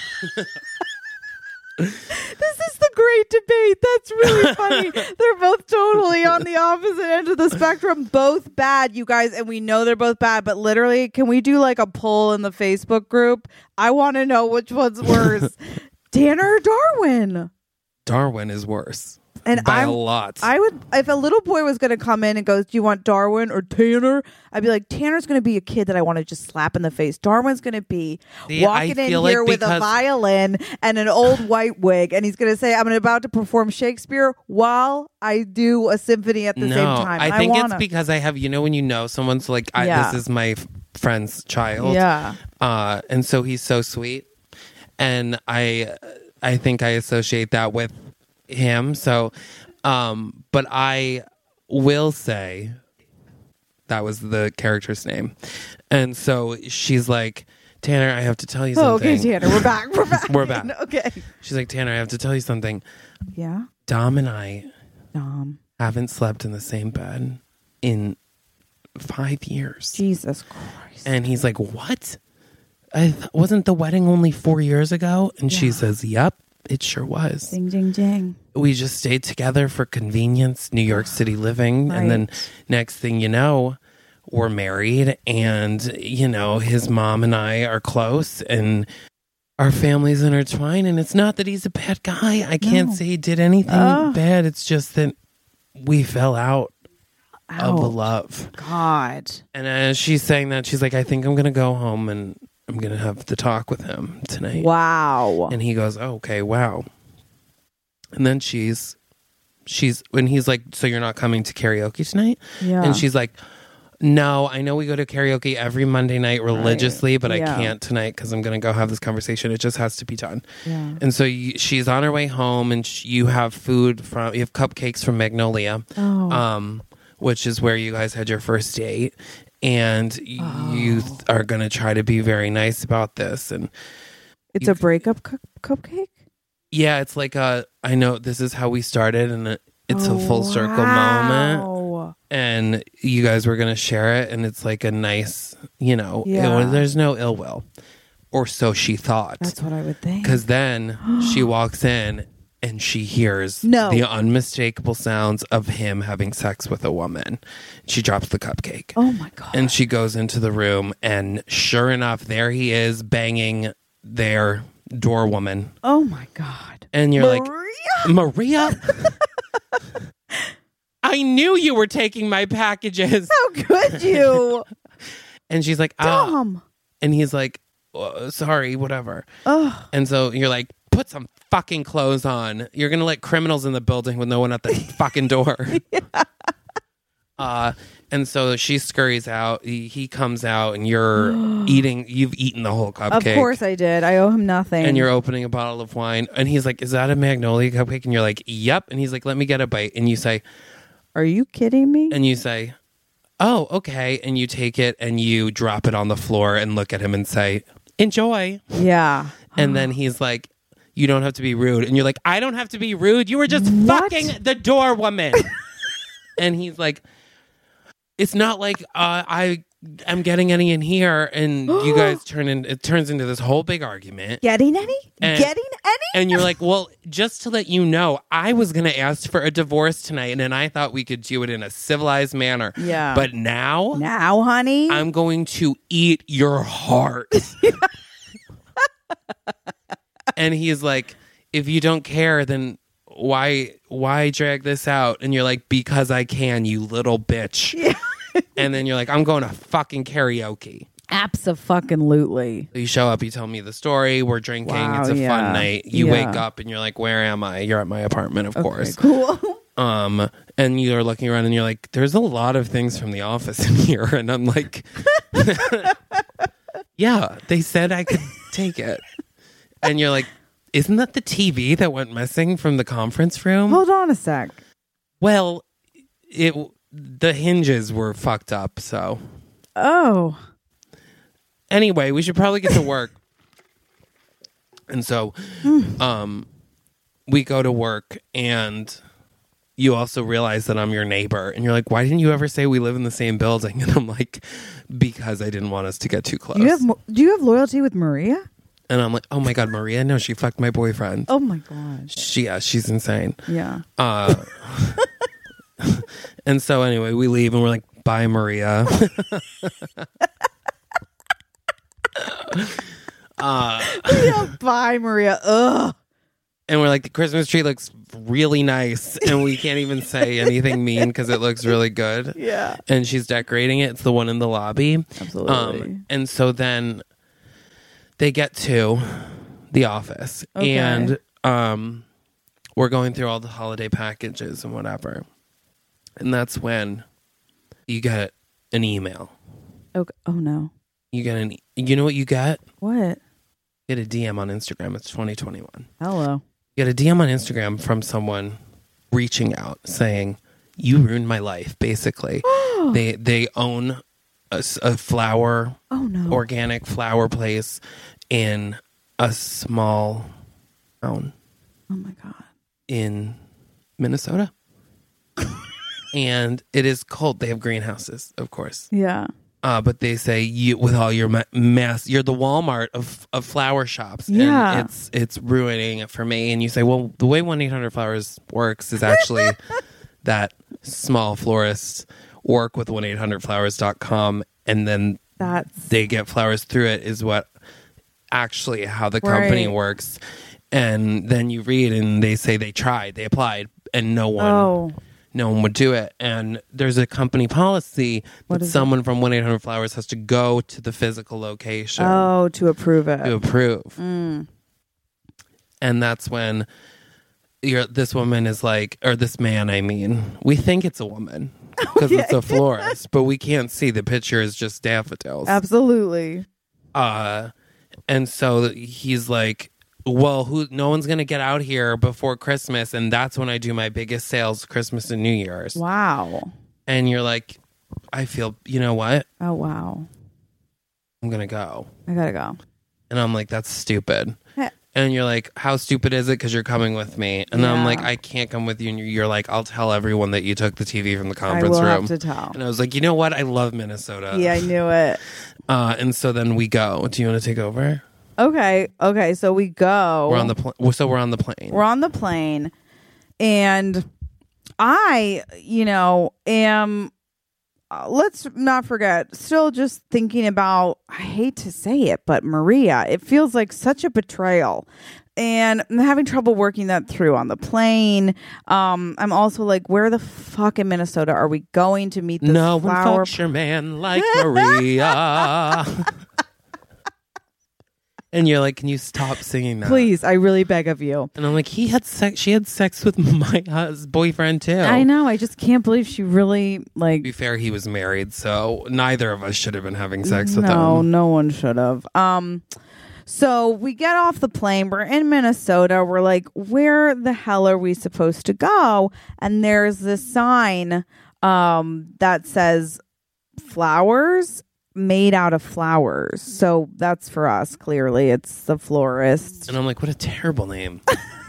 this is the great debate? That's really funny. They're both totally on the opposite end of the spectrum, both bad, you guys, and we know they're both bad. But literally, can we do like a poll in the Facebook group? I want to know which one's worse, Tanner or Darwin. Darwin is worse. And By I'm, a lot. I would, if a little boy was going to come in and goes, "Do you want Darwin or Tanner?" I'd be like, Tanner's going to be a kid that I want to just slap in the face. Darwin's going to be See, I walking in feel here like with a because- violin and an old white wig, and he's going to say, "I'm about to perform Shakespeare while I do a symphony at the no, same time." And I think wanna, it's because I have, you know, when you know someone's like, I, Yeah. this is my f- friend's child. yeah, Uh, and so he's so sweet. And I, I think I associate that with him. So, um, but I will say that was the character's name. And so she's like, Tanner, I have to tell you something. Oh, okay, Tanner, we're back. We're back. We're back. Okay. She's like, Tanner, I have to tell you something. Yeah. Dom and I Dom. haven't slept in the same bed in five years. Jesus Christ. And he's like, what? I th- wasn't the wedding only four years ago? And Yeah. she says, yep, it sure was. Ding, ding, ding. We just stayed together for convenience, New York City living. Right. And then next thing you know, we're married, and, you know, his mom and I are close, and our families intertwined. And it's not that he's a bad guy. I can't No. say he did anything Ugh. bad. It's just that we fell out of Ouch. love. God. And as she's saying that, she's like, I think I'm going to go home and I'm going to have the talk with him tonight. Wow. And he goes, oh, okay, wow. And then she's, she's, when he's like, so you're not coming to karaoke tonight? Yeah. And she's like, no, I know we go to karaoke every Monday night religiously, but Yeah. I can't tonight because I'm going to go have this conversation. It just has to be done. Yeah. And so you, she's on her way home, and sh- you have food from, you have cupcakes from Magnolia, Oh. um, which is where you guys had your first date. And y- Oh. you th- are going to try to be very nice about this. And It's you a c- breakup cu- cupcake? yeah, it's like a, I know this is how we started, and it, it's Oh, a full circle moment. wow. And you guys were going to share it, and it's like a nice, you know, Yeah. it- there's no ill will, or so she thought. That's what I would think. Because then she walks in and she hears No. the unmistakable sounds of him having sex with a woman. She drops the cupcake. Oh my God. And she goes into the room, and sure enough, there he is banging their door woman. Oh my God. And you're Maria? like, Maria? I knew you were taking my packages. How could you? And she's like, ah. Dumb. And he's like, oh, sorry, whatever. Ugh. And so you're like, put some fucking clothes on. You're going to let criminals in the building with no one at the fucking door. Yeah. Uh, and so she scurries out. He, he comes out, and you're eating. You've eaten the whole cupcake. Of course I did. I owe him nothing. And you're opening a bottle of wine. And he's like, is that a Magnolia cupcake? And you're like, yep. And he's like, let me get a bite. And you say, Are you kidding me? and you say, oh, okay. And you take it and you drop it on the floor and look at him and say, enjoy. Yeah. And then he's like, you don't have to be rude. And you're like, I don't have to be rude. You were just What? fucking the door woman. And he's like, it's not like uh, I am getting any in here. And you guys turn in, it turns into this whole big argument. Getting any? And- Getting any? And you're like, well, just to let you know, I was going to ask for a divorce tonight. And then I thought we could do it in a civilized manner. Yeah. But now Now, honey. I'm going to eat your heart. And he's like, if you don't care, then why why drag this out? And you're like, because I can, you little bitch. Yeah. And then you're like, I'm going to fucking karaoke. Abso-fucking-lutely. So you show up, you tell me the story, we're drinking, Wow, it's a yeah. fun night. You Yeah. wake up and you're like, where am I? You're at my apartment, of course. Cool. Um, and you're looking around and you're like, there's a lot of things from the office in here. And I'm like, yeah, they said I could take it. And you're like, isn't that the T V that went missing from the conference room? Hold on a sec. Well, it the hinges were fucked up. So Oh. anyway, we should probably get to work. And so, um, we go to work, and you also realize that I'm your neighbor, and you're like, why didn't you ever say we live in the same building? And I'm like, because I didn't want us to get too close. Do you have mo- do you have loyalty with Maria? And I'm like, oh my God, Maria? No, she fucked my boyfriend. Oh my gosh. She, yeah, she's insane. Yeah. Uh, and so anyway, we leave and we're like, bye, Maria. uh, Yeah, bye, Maria. Ugh. and we're like, the Christmas tree looks really nice. And we can't even say anything mean because it looks really good. Yeah. And she's decorating it. It's the one in the lobby. Absolutely. Um, and so then they get to the office, Okay. and um, we're going through all the holiday packages and whatever. And that's when you get an email. Okay. Oh no. You get an, you know what you get? What? You get a D M on Instagram. It's twenty twenty-one. Hello. You get a D M on Instagram from someone reaching out saying, "You ruined my life." Basically, they they own a, s- a flower, Oh no. organic flower place in a small town Oh my God. in Minnesota. And it is cold. They have greenhouses, of course. Yeah. Uh, but they say you with all your ma- mass, you're the Walmart of, of flower shops. Yeah. And it's it's ruining it for me. And you say, well, the way one eight hundred flowers works is actually that small florists work with one eight hundred flowers dot com, and then That's they get flowers through it is what actually how the company Right. works. And then you read and they say they tried, they applied, and no one oh. no one would do it. And there's a company policy What that is it? someone from one eight hundred flowers has to go to the physical location Oh, to approve it. to approve. Mm. And that's when you're, this woman is like, or this man, I mean, we think it's a woman because it's a florist, but we can't see. The picture is just daffodils. Absolutely. Uh, and so he's like, well, who? No one's gonna get out here before Christmas, and that's when I do my biggest sales, Christmas and New Year's. Wow. And you're like, I feel, you know what? Oh wow. I'm gonna go. I gotta go. And I'm like, that's stupid. Heh. And you're like, how stupid is it? Because you're coming with me. And Yeah. I'm like, I can't come with you. And you're like, I'll tell everyone that you took the T V from the I conference will room. have to tell. And I was like, you know what? I love Minnesota. Yeah, I knew it. Uh, and so then we go. Do you want to take over? Okay. Okay. So we go. We're on the pl- so we're on the plane. We're on the plane, and I, you know, am. Uh, let's not forget. Still, just thinking about. I hate to say it, but Maria. It feels like such a betrayal. And I'm having trouble working that through on the plane. Um, I'm also like, where the fuck in Minnesota are we going to meet this No one flower? fucks your man like Maria. And you're like, can you stop singing that? Please, I really beg of you. And I'm like, he had sex. She had sex with my hus- boyfriend too. I know. I just can't believe she really To like. be fair, he was married, so neither of us should have been having sex with No, him. no one should have. Um, so we get off the plane. We're in Minnesota. We're like, where the hell are we supposed to go? And there's this sign um, that says flowers made out of flowers. So that's for us. Clearly, it's the florist. And I'm like, what a terrible name.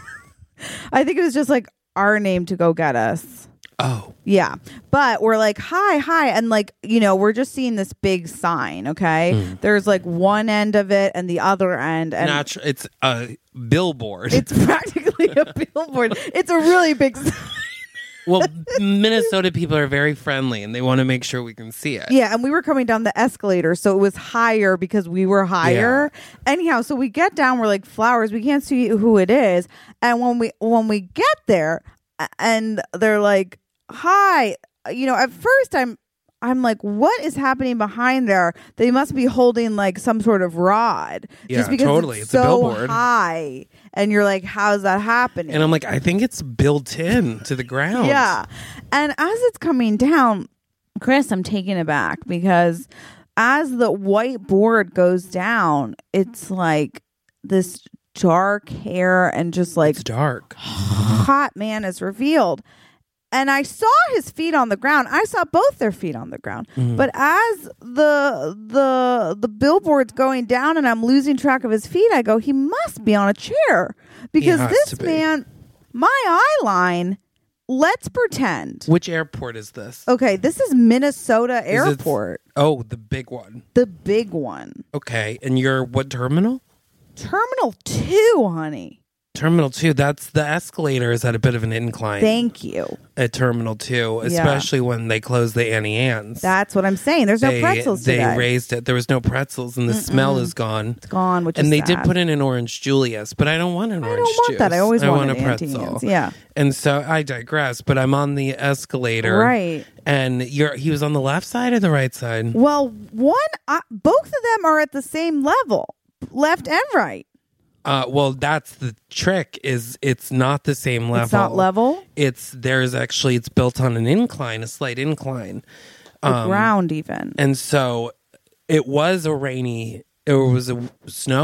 I think it was just like our name to go get us. Oh, Yeah. But we're like, hi, hi. And like, you know, we're just seeing this big sign. Okay. Mm. There's like one end of it and the other end. And not tr- it's a billboard. it's practically a billboard. It's a really big sign. Well, Minnesota people are very friendly, and they want to make sure we can see it. Yeah. And we were coming down the escalator. So it was higher because we were higher. Anyhow, so we get down. We're like, flowers. We can't see who it is. And when we when we get there a- and they're like, hi, you know, at first I'm I'm like, what is happening behind there? They must be holding like some sort of rod. Yeah, just because totally. It's, It's a so billboard. high. And you're like, how's that happening? And I'm like, I think it's built in to the ground. Yeah. And as it's coming down, Chris, I'm taken aback because as the white board goes down, it's like this dark hair and just like It's dark. hot man is revealed. And I saw his feet on the ground. I saw both their feet on the ground. Mhm. But as the the the billboard's going down and I'm losing track of his feet, I go, he must be on a chair. Because has this to be. man, my eye line, let's pretend. Which airport is this? Okay, this is Minnesota Is it- Airport, Oh, the big one. the big one. Okay. And you're what terminal? Terminal two, honey. Terminal two. That's the escalator is at a bit of an incline Thank you. at Terminal two, Yeah. especially when they closed the Annie Ann's. That's what I'm saying. There's they, no pretzels They today. raised it. There was no pretzels, and the smell is gone. It's gone, which And is they sad. did put in an orange Julius, but I don't want an I orange don't want juice. that. I always I want, want an a pretzel. Auntie Anne's. Yeah. And so I digress, but I'm on the escalator. Right. And you're he was on the left side or the right side? Well, one, uh, both of them are at the same level, left and right. Uh, well, that's the trick. Is it's not the same level. It's not level. It's there's actually it's built on an incline, a slight incline, The Um, ground, even. and so it was a rainy. It was a snowy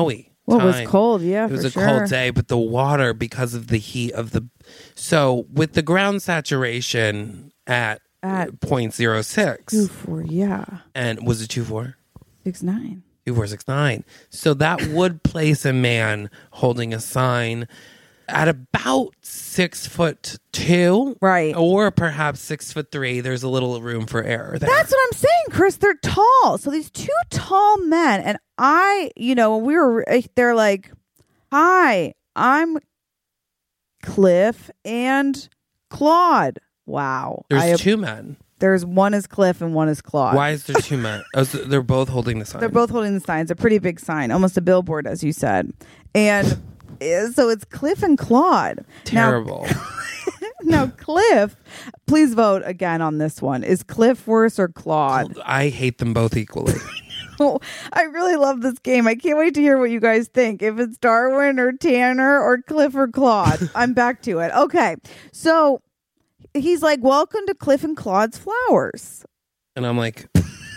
Well, it time. was cold, yeah, It was for a sure. cold day, but the water, because of the heat of the, so with the ground saturation at At point zero six, Two, four, yeah. and was it two four? Six, nine. Two four six nine. So that would place a man holding a sign at about six foot two, Right. or perhaps six foot three. There's a little room for error there. That's what I'm saying, Chris. They're tall. So these two tall men, and I, you know, when we were, they're like, hi, I'm Cliff and Claude. Wow. There's I, two men. There's one is Cliff and one is Claude. Why is there two men? Oh, so they're both holding the sign. They're both holding the sign. It's a pretty big sign, almost a billboard, as you said. And eh, so it's Cliff and Claude. Terrible. Now, now, Cliff, please vote again on this one. Is Cliff worse or Claude? I hate them both equally. Oh, I really love this game. I can't wait to hear what you guys think. If it's Darwin or Tanner or Cliff or Claude, I'm back to it. Okay. So he's like, welcome to Cliff and Claude's Flowers. And I'm like,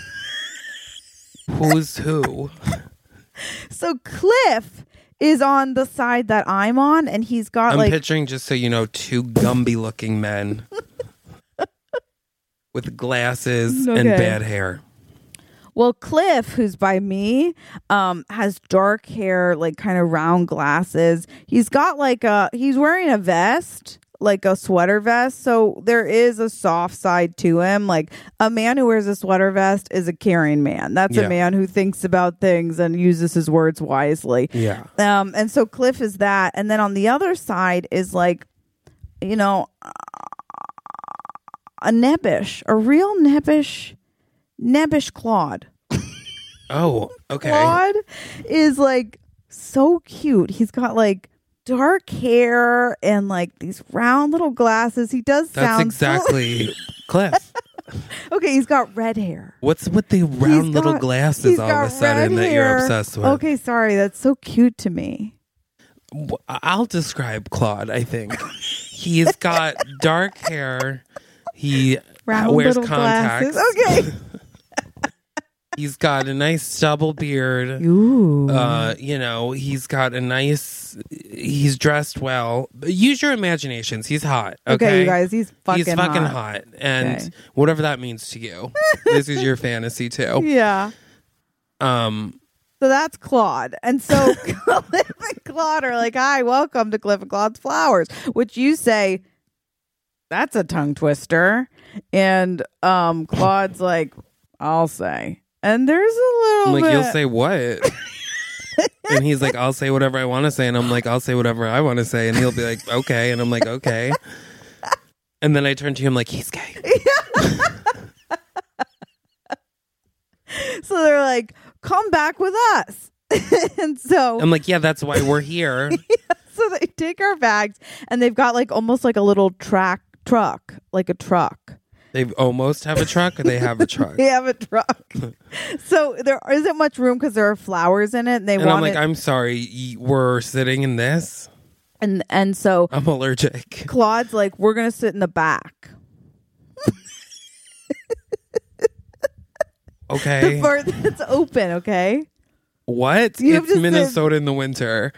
who's who? So Cliff is on the side that I'm on, and he's got I'm like picturing, just so you know, two Gumby looking men with glasses and Okay. bad hair. Well, Cliff, who's by me, um, has dark hair, like kind of round glasses. He's got like a, he's wearing a vest, like a sweater vest. So there is a soft side to him. Like a man who wears a sweater vest is a caring man. That's Yeah. a man who thinks about things and uses his words wisely. Yeah. Um, and so Cliff is that. And then on the other side is like, you know, a nebbish, a real nebbish, nebbish Claude. Oh, okay. Claude is like so cute. He's got like dark hair and like these round little glasses. He does That's sound exactly Cliff. okay. He's got red hair. What's with the round He's little got- glasses he's all got of a sudden red that you're hair. obsessed with? Okay, sorry. That's so cute to me. W- I'll describe Claude, I think. He's got dark hair. He Round wears little contacts. glasses. Okay. He's got a nice stubble beard. Ooh. Uh, you know, he's got a nice. He's dressed well. Use your imaginations. He's hot. Okay, okay, you guys. He's fucking. he's fucking hot. hot, and Okay. whatever that means to you, this is your fantasy too. Yeah. Um, So that's Claude. And so Cliff and Claude are like, hi, welcome to Cliff and Claude's Flowers, which you say, that's a tongue twister. And um, Claude's like, I'll say. And there's a little I'm like, bit. you'll say what? And he's like, I'll say whatever I want to say. And I'm like, I'll say whatever I want to say. And he'll be like, okay. And I'm like, okay. And then I turn to him like, he's gay. So they're like, come back with us. And so, I'm like, yeah, that's why we're here. so they take our bags and they've got like almost like a little track truck, like a truck. They almost have a truck, or they have a truck. They have a truck. So there isn't much room because there are flowers in it. And they And want I'm like, it. I'm sorry, y- we're sitting in this. And and so I'm allergic. Claude's like, we're gonna sit in the back. Okay. The part that's open, okay? What? You have It's to sit- Minnesota in the winter.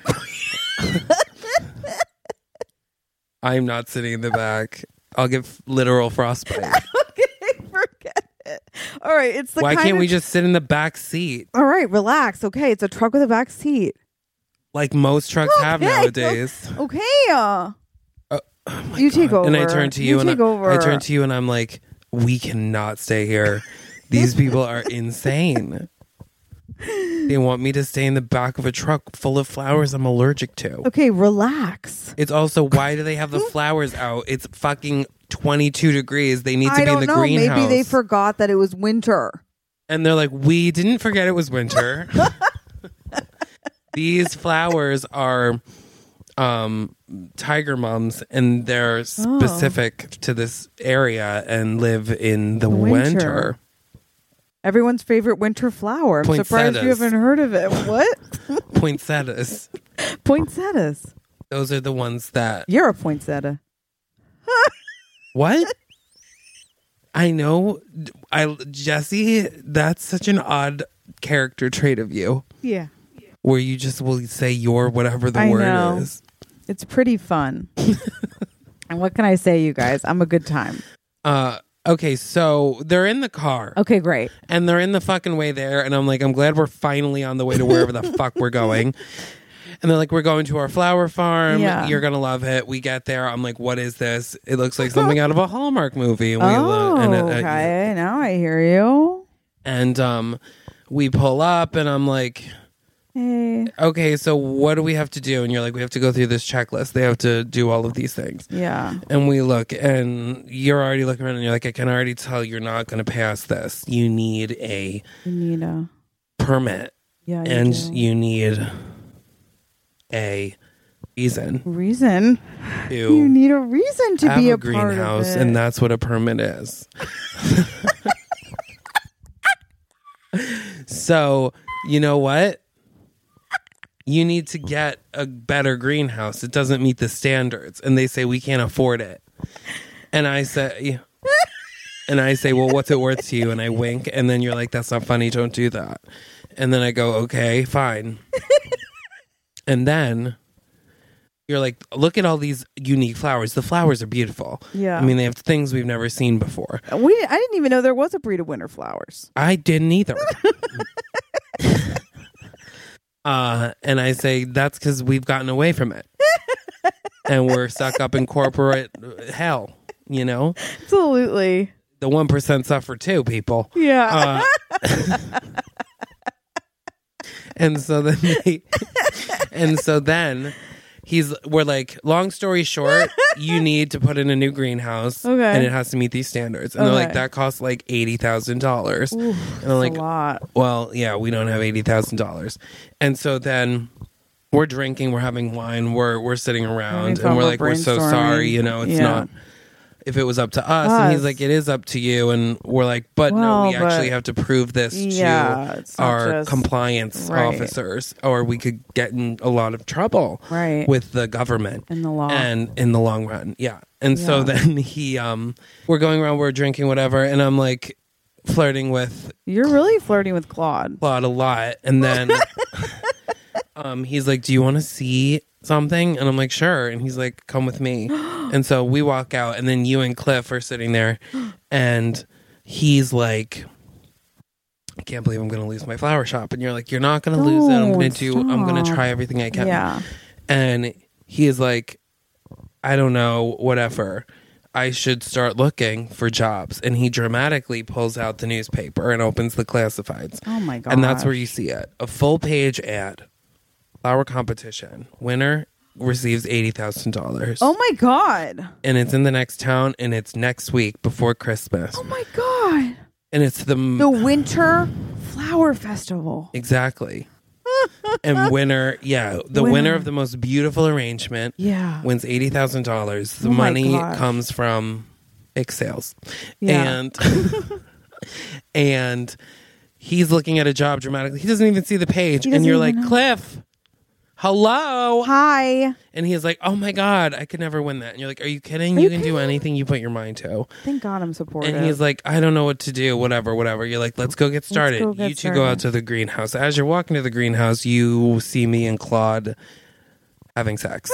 I'm not sitting in the back. I'll get f- literal frostbite. Okay, forget it. All right, it's the Why kind can't of we just sit in the back seat All right, relax. Okay, it's a truck with a back seat. like most trucks have Okay. nowadays? Okay. Uh, Oh my you take God. over. And I turn to you, and take I, over. I turn to you and I'm like, we cannot stay here. These people are insane. They want me to stay in the back of a truck full of flowers I'm allergic to. Okay, relax. It's also, why do they have the flowers out? It's fucking twenty-two degrees. They need to I be don't in the know. greenhouse. Maybe they forgot that it was winter. And they're like, we didn't forget it was winter. These flowers are um, tiger mums, and they're specific to this area and live in the, The winter. winter. Everyone's favorite winter flower. I'm surprised you Poinsettias. haven't heard of it. What? Poinsettias. Poinsettias. Those are the ones that. You're a poinsettia. What? I know. I Jesse, that's such an odd character trait of you. Yeah. where you just will say your whatever the I word know. is. It's pretty fun. And what can I say, you guys? I'm a good time. Uh, okay, so they're in the car. Okay, great. And they're in the fucking way there. And I'm like, I'm glad we're finally on the way to wherever the fuck we're going. And they're like, we're going to our flower farm. Yeah. You're going to love it. We get there. I'm like, what is this? It looks like something out of a Hallmark movie. And we Oh, lo- and, uh, okay. Now I hear you. And um, we pull up and I'm like, Hey. okay, so what do we have to do? And you're like, we have to go through this checklist. They have to do all of these things. Yeah. And we look, and you're already looking around, and you're like, I can already tell you're not going to pass this. You need a You need a permit, yeah. You and do. you need a reason reason. to You need a reason to have be a, a, part greenhouse, of it. and that's what a permit is. So, you know what? You need to get a better greenhouse. It doesn't meet the standards. And they say, we can't afford it. And I say, and I say, well, what's it worth to you? And I wink. And then you're like, that's not funny. Don't do that. And then I go, okay, fine. And then you're like, look at all these unique flowers. The flowers are beautiful. Yeah. I mean, they have things we've never seen before. We I didn't even know there was a breed of winter flowers. I didn't either. uh, and I say, that's because we've gotten away from it. And we're stuck up in corporate hell, you know? Absolutely. The one percent suffer too, people. Yeah. Uh, and so then they, and so then he's, we're like, long story short, you need to put in a new greenhouse. Okay. And it has to meet these standards. And they're like, Okay. that costs like eighty thousand dollars. And I'm a like, lot. well, yeah, we don't have eighty thousand dollars. And so then we're drinking, we're having wine, we're we're sitting around, fun, and we're we're like, we're so brainstorming. sorry, you know, it's Yeah. not, if it was up to us. And he's Us. like, it is up to you. And we're like, but no, Well, we actually but- have to prove this Yeah, to it's not our just- compliance Right. officers, or we could get in a lot of trouble Right. with the government. In the law. And in the long run, yeah. And so Yeah. then he, um, we're going around, we're drinking, whatever, and I'm like flirting with You're really flirting with Claude. Claude a lot. And then um, he's like, do you want to see something? And I'm like, sure. And he's like, come with me. And so we walk out, and then you and Cliff are sitting there, and he's like, I can't believe I'm going to lose my flower shop. And you're like, you're not going to lose it. I'm going Don't to do, I'm going to stop. try everything I can. Yeah. And he is like, I don't know, whatever. I should start looking for jobs. And he dramatically pulls out the newspaper and opens the classifieds. Oh my god. And that's where you see it. A full page ad. Flower competition. Winner receives eighty thousand dollars. Oh my god. And it's in the next town, and it's next week before Christmas. Oh my god. And it's the... The Winter Flower Festival. Exactly. And winner, yeah, the Winner. winner of the most beautiful arrangement Yeah. wins eighty thousand dollars. The Oh my money gosh. comes from X sales. Yeah. And and he's looking at a job dramatically. He doesn't even see the page. He And doesn't you're even like, know. Cliff, hello. Hi. And he's like, oh my God, I could never win that. And you're like, are you kidding? Are you you can do kidding? anything you put your mind to. Thank God I'm supportive. And he's like, I don't know what to do, whatever, whatever. You're like, let's go get started. go get you two go out started. to the greenhouse. As you're walking to the greenhouse, you see me and Claude having sex.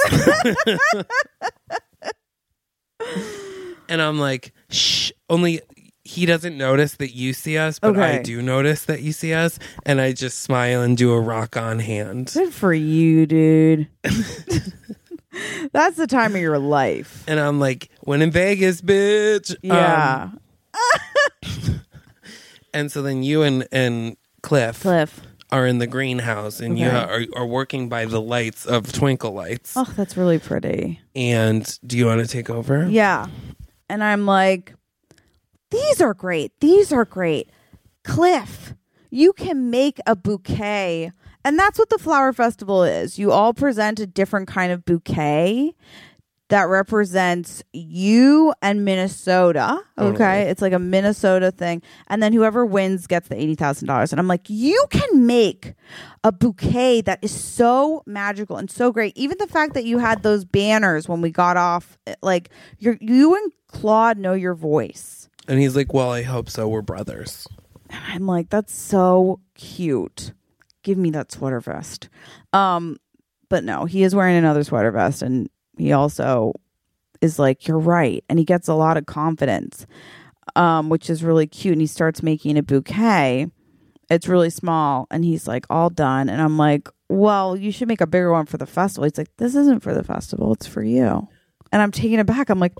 And I'm like, shh, only he doesn't notice that you see us, but I Okay. do notice that you see us. And I just smile and do a rock on hand. Good for you, dude. That's the time of your life. And I'm like, when in Vegas, bitch. Yeah. Um, and so then you and, and Cliff, Cliff. are in the greenhouse, and you Okay. are, are working by the lights of twinkle lights. Oh, that's really pretty. And do you want to take over? Yeah. And I'm like, these are great. These are great. Cliff, you can make a bouquet. And that's what the flower festival is. You all present a different kind of bouquet that represents you and Minnesota. Okay. Totally. It's like a Minnesota thing. And then whoever wins gets the eighty thousand dollars. And I'm like, you can make a bouquet that is so magical and so great. Even the fact that you had those banners when we got off, like you're, you and Claude know your voice. And he's like, well, I hope so. We're brothers. And I'm like, that's so cute. give me that sweater vest. Um, but no, he is wearing another sweater vest, and he also is like, you're right. And he gets a lot of confidence, um, which is really cute. And he starts making a bouquet. It's really small, and he's like, all done. And I'm like, well, you should make a bigger one for the festival. He's like, this isn't for the festival. It's for you. And I'm taking it back. I'm like,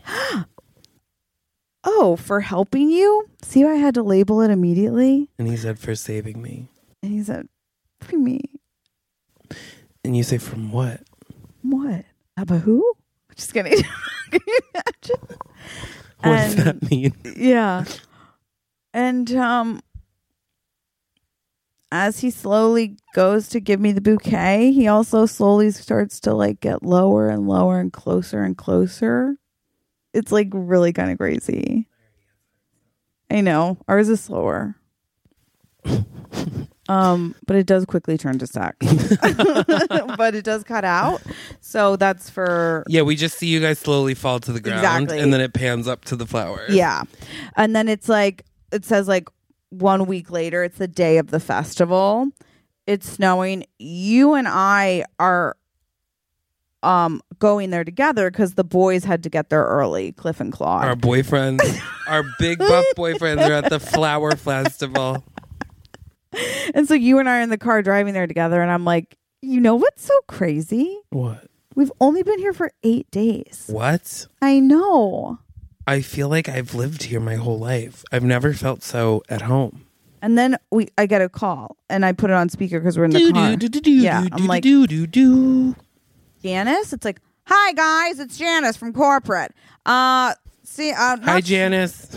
oh, for helping you? See how I had to label it immediately? And he said, for saving me. And he said, for me. And you say, from what? What? About who? Just kidding. Can you imagine? What And- does that mean? Yeah. And um, as he slowly goes to give me the bouquet, he also slowly starts to like get lower and lower and closer and closer. It's like really kind of crazy. I know. Ours is slower. Um, but it does quickly turn to sex. But it does cut out. So that's for Yeah, we just see you guys slowly fall to the ground. Exactly. And then it pans up to the flowers. Yeah. And then it's like, it says like one week later, it's the day of the festival. It's snowing. You and I are um going there together because the boys had to get there early, Cliff and Claude. Our boyfriends, our big buff boyfriends are at the flower festival. And so you and I are in the car driving there together. And I'm like, you know what's so crazy? What? We've only been here for eight days. What? I know. I feel like I've lived here my whole life. I've never felt so at home. And then we, I get a call and I put it on speaker because we're in the car. Yeah, I'm like, do do do. Janice? It's like, hi guys, it's Janice from corporate. Uh, see, uh, Hi, not- Janice.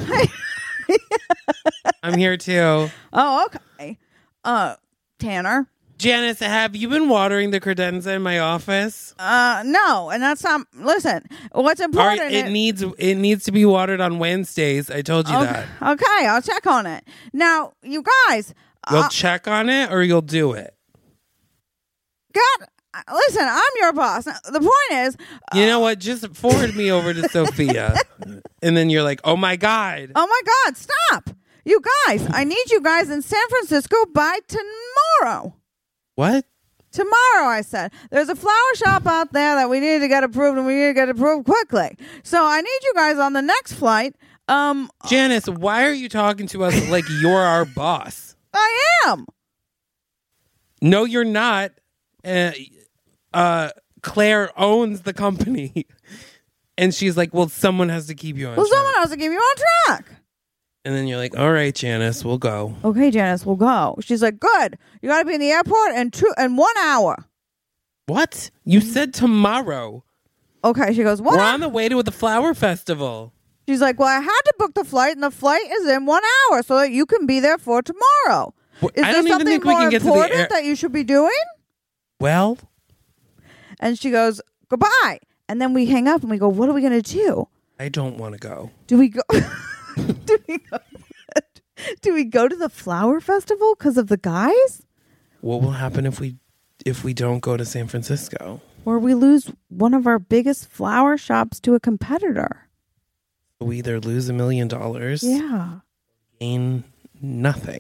I'm here too. Oh, okay. Uh, Tanner. Janice, have you been watering the credenza in my office? Uh, no, and that's not. Listen, what's All important? right, it is- needs it needs to be watered on Wednesdays. I told you okay, that. okay, I'll check on it. Now, you guys, You'll uh, check on it or you'll do it. God, uh, listen, I'm your boss. Now, the point is, You know what? Just forward me over to Sophia. And then you're like, oh my God. oh my God, stop, you guys! I need you guys in San Francisco by tomorrow. What? Tomorrow, I said. There's a flower shop out there that we need to get approved, and we need to get approved quickly. So I need you guys on the next flight. Um, Janice, why are you talking to us like you're our boss? I am. No, you're not. Uh, uh, Claire owns the company. And she's like, well, someone has to keep you on Well, track. someone else to keep you on track. And then you're like, all right, Janice, we'll go. Okay, Janice, we'll go. She's like, good. You got to be in the airport in two in one hour. What? You said tomorrow. Okay, she goes, what? We're on the way to the flower festival. She's like, well, I had to book the flight, and the flight is in one hour so that you can be there for tomorrow. Well, Is I there don't even something think we more can get to the important air- that you should be doing? Well, And she goes, goodbye. And then we hang up and we go, what are we going to do? I don't want to go. Do we go? do we go? Do we go to the flower festival because of the guys, What will happen if we if we don't go to San Francisco? or we lose one of our biggest flower shops to a competitor? We either lose a million dollars, Yeah. gain nothing.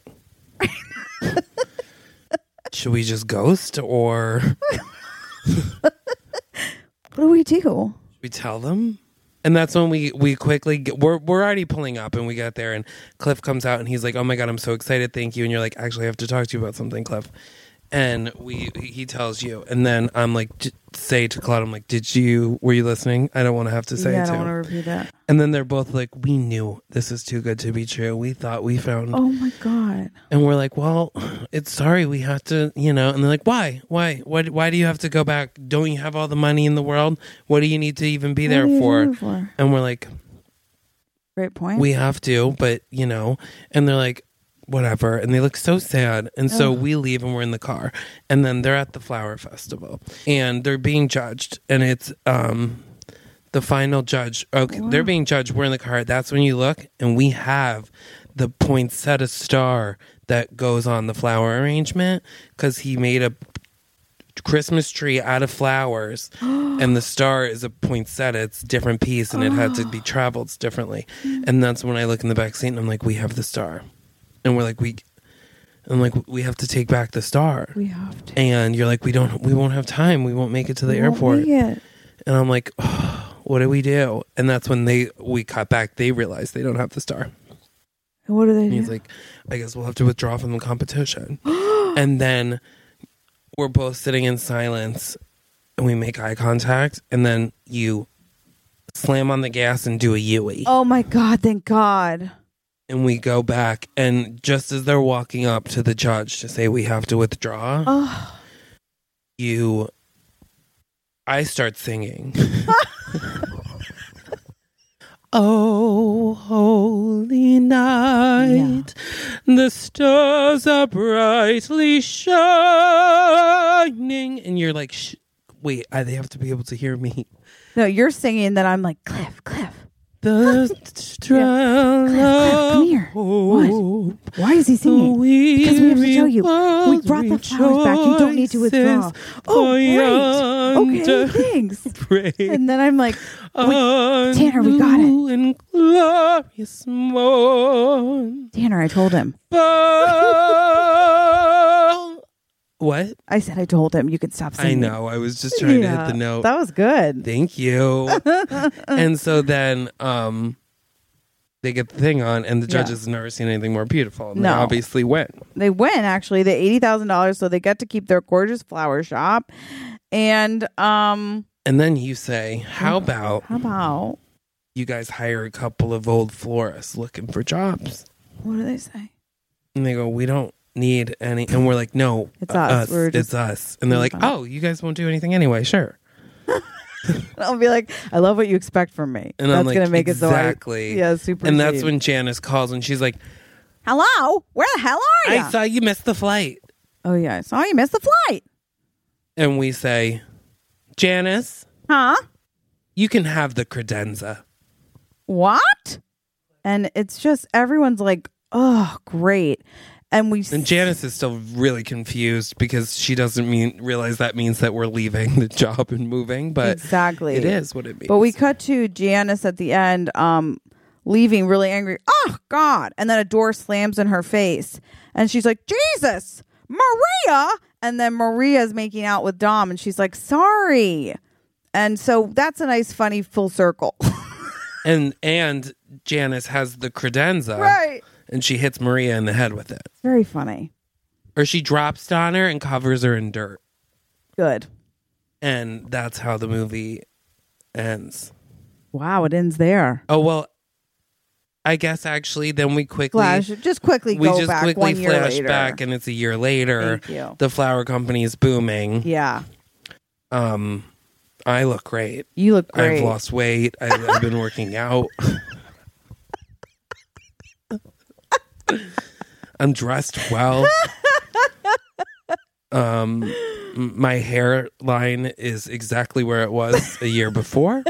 Should we just ghost or What do we do? we tell them? And that's when we we quickly get, we're we're already pulling up, and we get there, and Cliff comes out, and he's like, "Oh my God, I'm so excited, thank you." And you're like, "Actually, I have to talk to you about something, Cliff." And we he tells you, and then I'm like, j- say to Claude, I'm like, "Did you were you listening?" I don't want to have to say yeah, it I to don't him. want to repeat that. And then they're both like, "We knew this is too good to be true. We thought we found." Oh my God. And we're like, "Well, it's sorry, we have to, you know." And they're like, "Why? Why? Why? Why do you have to go back? Don't you have all the money in the world? What do you need to even be What there are you for?" doing for? And we're like, Great point. "We have to, but you know." And they're like, "Whatever." And they look so sad. And so Ugh. we leave, and we're in the car. And then they're at the flower festival, and they're being judged. And it's um, the final judge. Okay, Wow. they're being judged. We're in the car. That's when you look, and we have the poinsettia star that goes on the flower arrangement, because he made a Christmas tree out of flowers, and the star is a poinsettia. It's a different piece, and it had to be traveled differently. And that's when I look in the back seat, and I'm like, we have the star. And we're like, we And like, we have to take back the star. We have to. And you're like, we don't, we won't have time. We won't make it to the We won't airport. make it. And I'm like, oh, what do we do? And that's when they, we cut back. They realize they don't have the star. And what do they And do? he's like, I guess we'll have to withdraw from the competition. And then we're both sitting in silence and we make eye contact. And then you slam on the gas and do a Yui. Oh my God, thank God. And we go back. And just as they're walking up to the judge to say we have to withdraw, Oh. you, I start singing. Oh, holy night, the stars are brightly shining. And you're like, Shh, wait, I, they have to be able to hear me. No, you're singing that I'm like, Cliff, Cliff. The strain Cliff, Cliff, come here. What? Why is he singing? Because we have to tell you, we brought the flowers back. You don't need to withdraw. Oh, great. Okay, thanks. And then I'm like, wait, Tanner, we got it. And glorious morn. Tanner, I told him. What? I said I told him you could stop singing. I know. I was just trying Yeah, to hit the note. That was good. Thank you. And so then um, they get the thing on, and the judges have never seen anything more beautiful. And No. they obviously win. They win, actually. They eighty thousand dollars, so they get to keep their gorgeous flower shop. And um, And then you say, how about how about, you guys hire a couple of old florists looking for jobs? what do they say? And they go, we don't need any. And we're like, no, It's us. We're It's just- us. And they're like, fine. oh, you guys won't do anything anyway. Sure. I'll be like, I love what you expect from me. And That's I'm like, going to make exactly. it so I, yeah, super. And that's when Janice calls and she's like, hello, where the hell are you? I saw you missed the flight. Oh, yeah, I saw you missed the flight. And we say, Janice, Huh? you can have the credenza. What? And it's just, everyone's like, oh, great. And we And Janice is still really confused because she doesn't mean realize that means that we're leaving the job and moving, but exactly it is what it means. But we cut to Janice at the end, um, leaving really angry. Oh God! And then a door slams in her face, and she's like, "Jesus, Maria!" And then Maria's making out with Dom, and she's like, "Sorry." And so that's a nice, funny full circle, and and Janice has the credenza, right? And she hits Maria in the head with it. Very funny. Or she drops it on her and covers her in dirt. Good. And that's how the movie ends. Wow, it ends there. Oh, well, I guess actually then we quickly... Flash, just quickly we go just back quickly one year flash later. back and it's a year later. Thank you. The flower company is booming. Yeah. Um, I look great. You look great. I've lost weight. I've, I've been working out. I'm dressed well. Um, m- my hairline is exactly where it was a year before.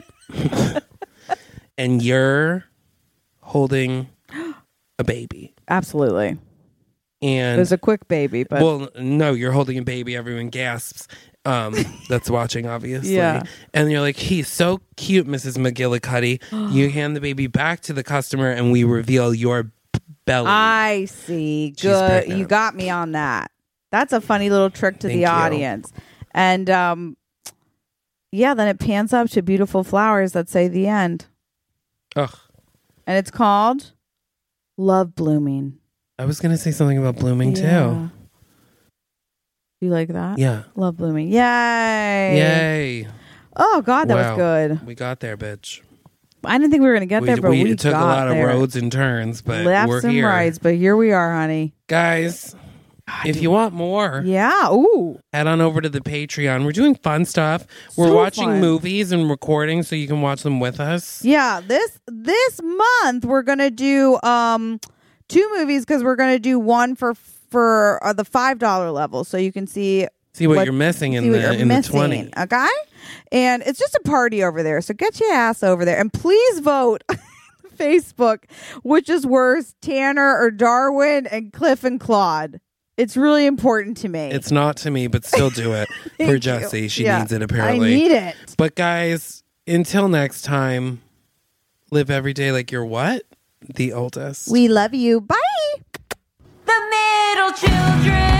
And you're holding a baby. Absolutely. And It was a quick baby, but well, no, you're holding a baby. Everyone gasps. Um, that's watching, obviously. Yeah. And you're like, he's so cute, Missus McGillicuddy. You hand the baby back to the customer, and we reveal your b- belly. I see. She's Good. pregnant. You got me on that. That's a funny little trick to Thank the you. audience. And um, yeah, then it pans up to beautiful flowers that say the end. Ugh. And it's called Love Blooming. I was going to say something about blooming, Yeah. too. You like that? Yeah. Love Blooming. Yay. Yay. Oh, God, that Wow. was good. We got there, bitch. I didn't think we were going to get we, there, but we, we- it took got a lot there. of roads and turns, but Lefts we're and here. rights, but here we are, honey. Guys, if you want more, Yeah. Ooh. head on over to the Patreon. We're doing fun stuff. We're So watching fun. movies and recording so you can watch them with us. Yeah, this this month we're gonna do um two movies because we're gonna do one for for uh, the five dollar level, so you can see See what, What- you're missing see in what the you're in missing, the twenty. okay? And it's just a party over there, so get your ass over there and please vote. Facebook, which is worse, Tanner or Darwin and Cliff and Claude. It's really important to me. It's not to me, but still do it Thank for you. Jessie. She Yeah, needs it apparently. I need it. But guys, until next time, live every day like you're what? The oldest. We love you. Bye. The The Middle Children.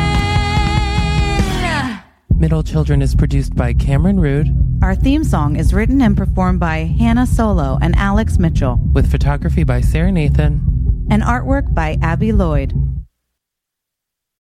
Middle Children is produced by Cameron Rood, Our theme song is written and performed by Hannah Solo and Alex Mitchell, with photography by Sarah Nathan. and artwork by Abby Lloyd.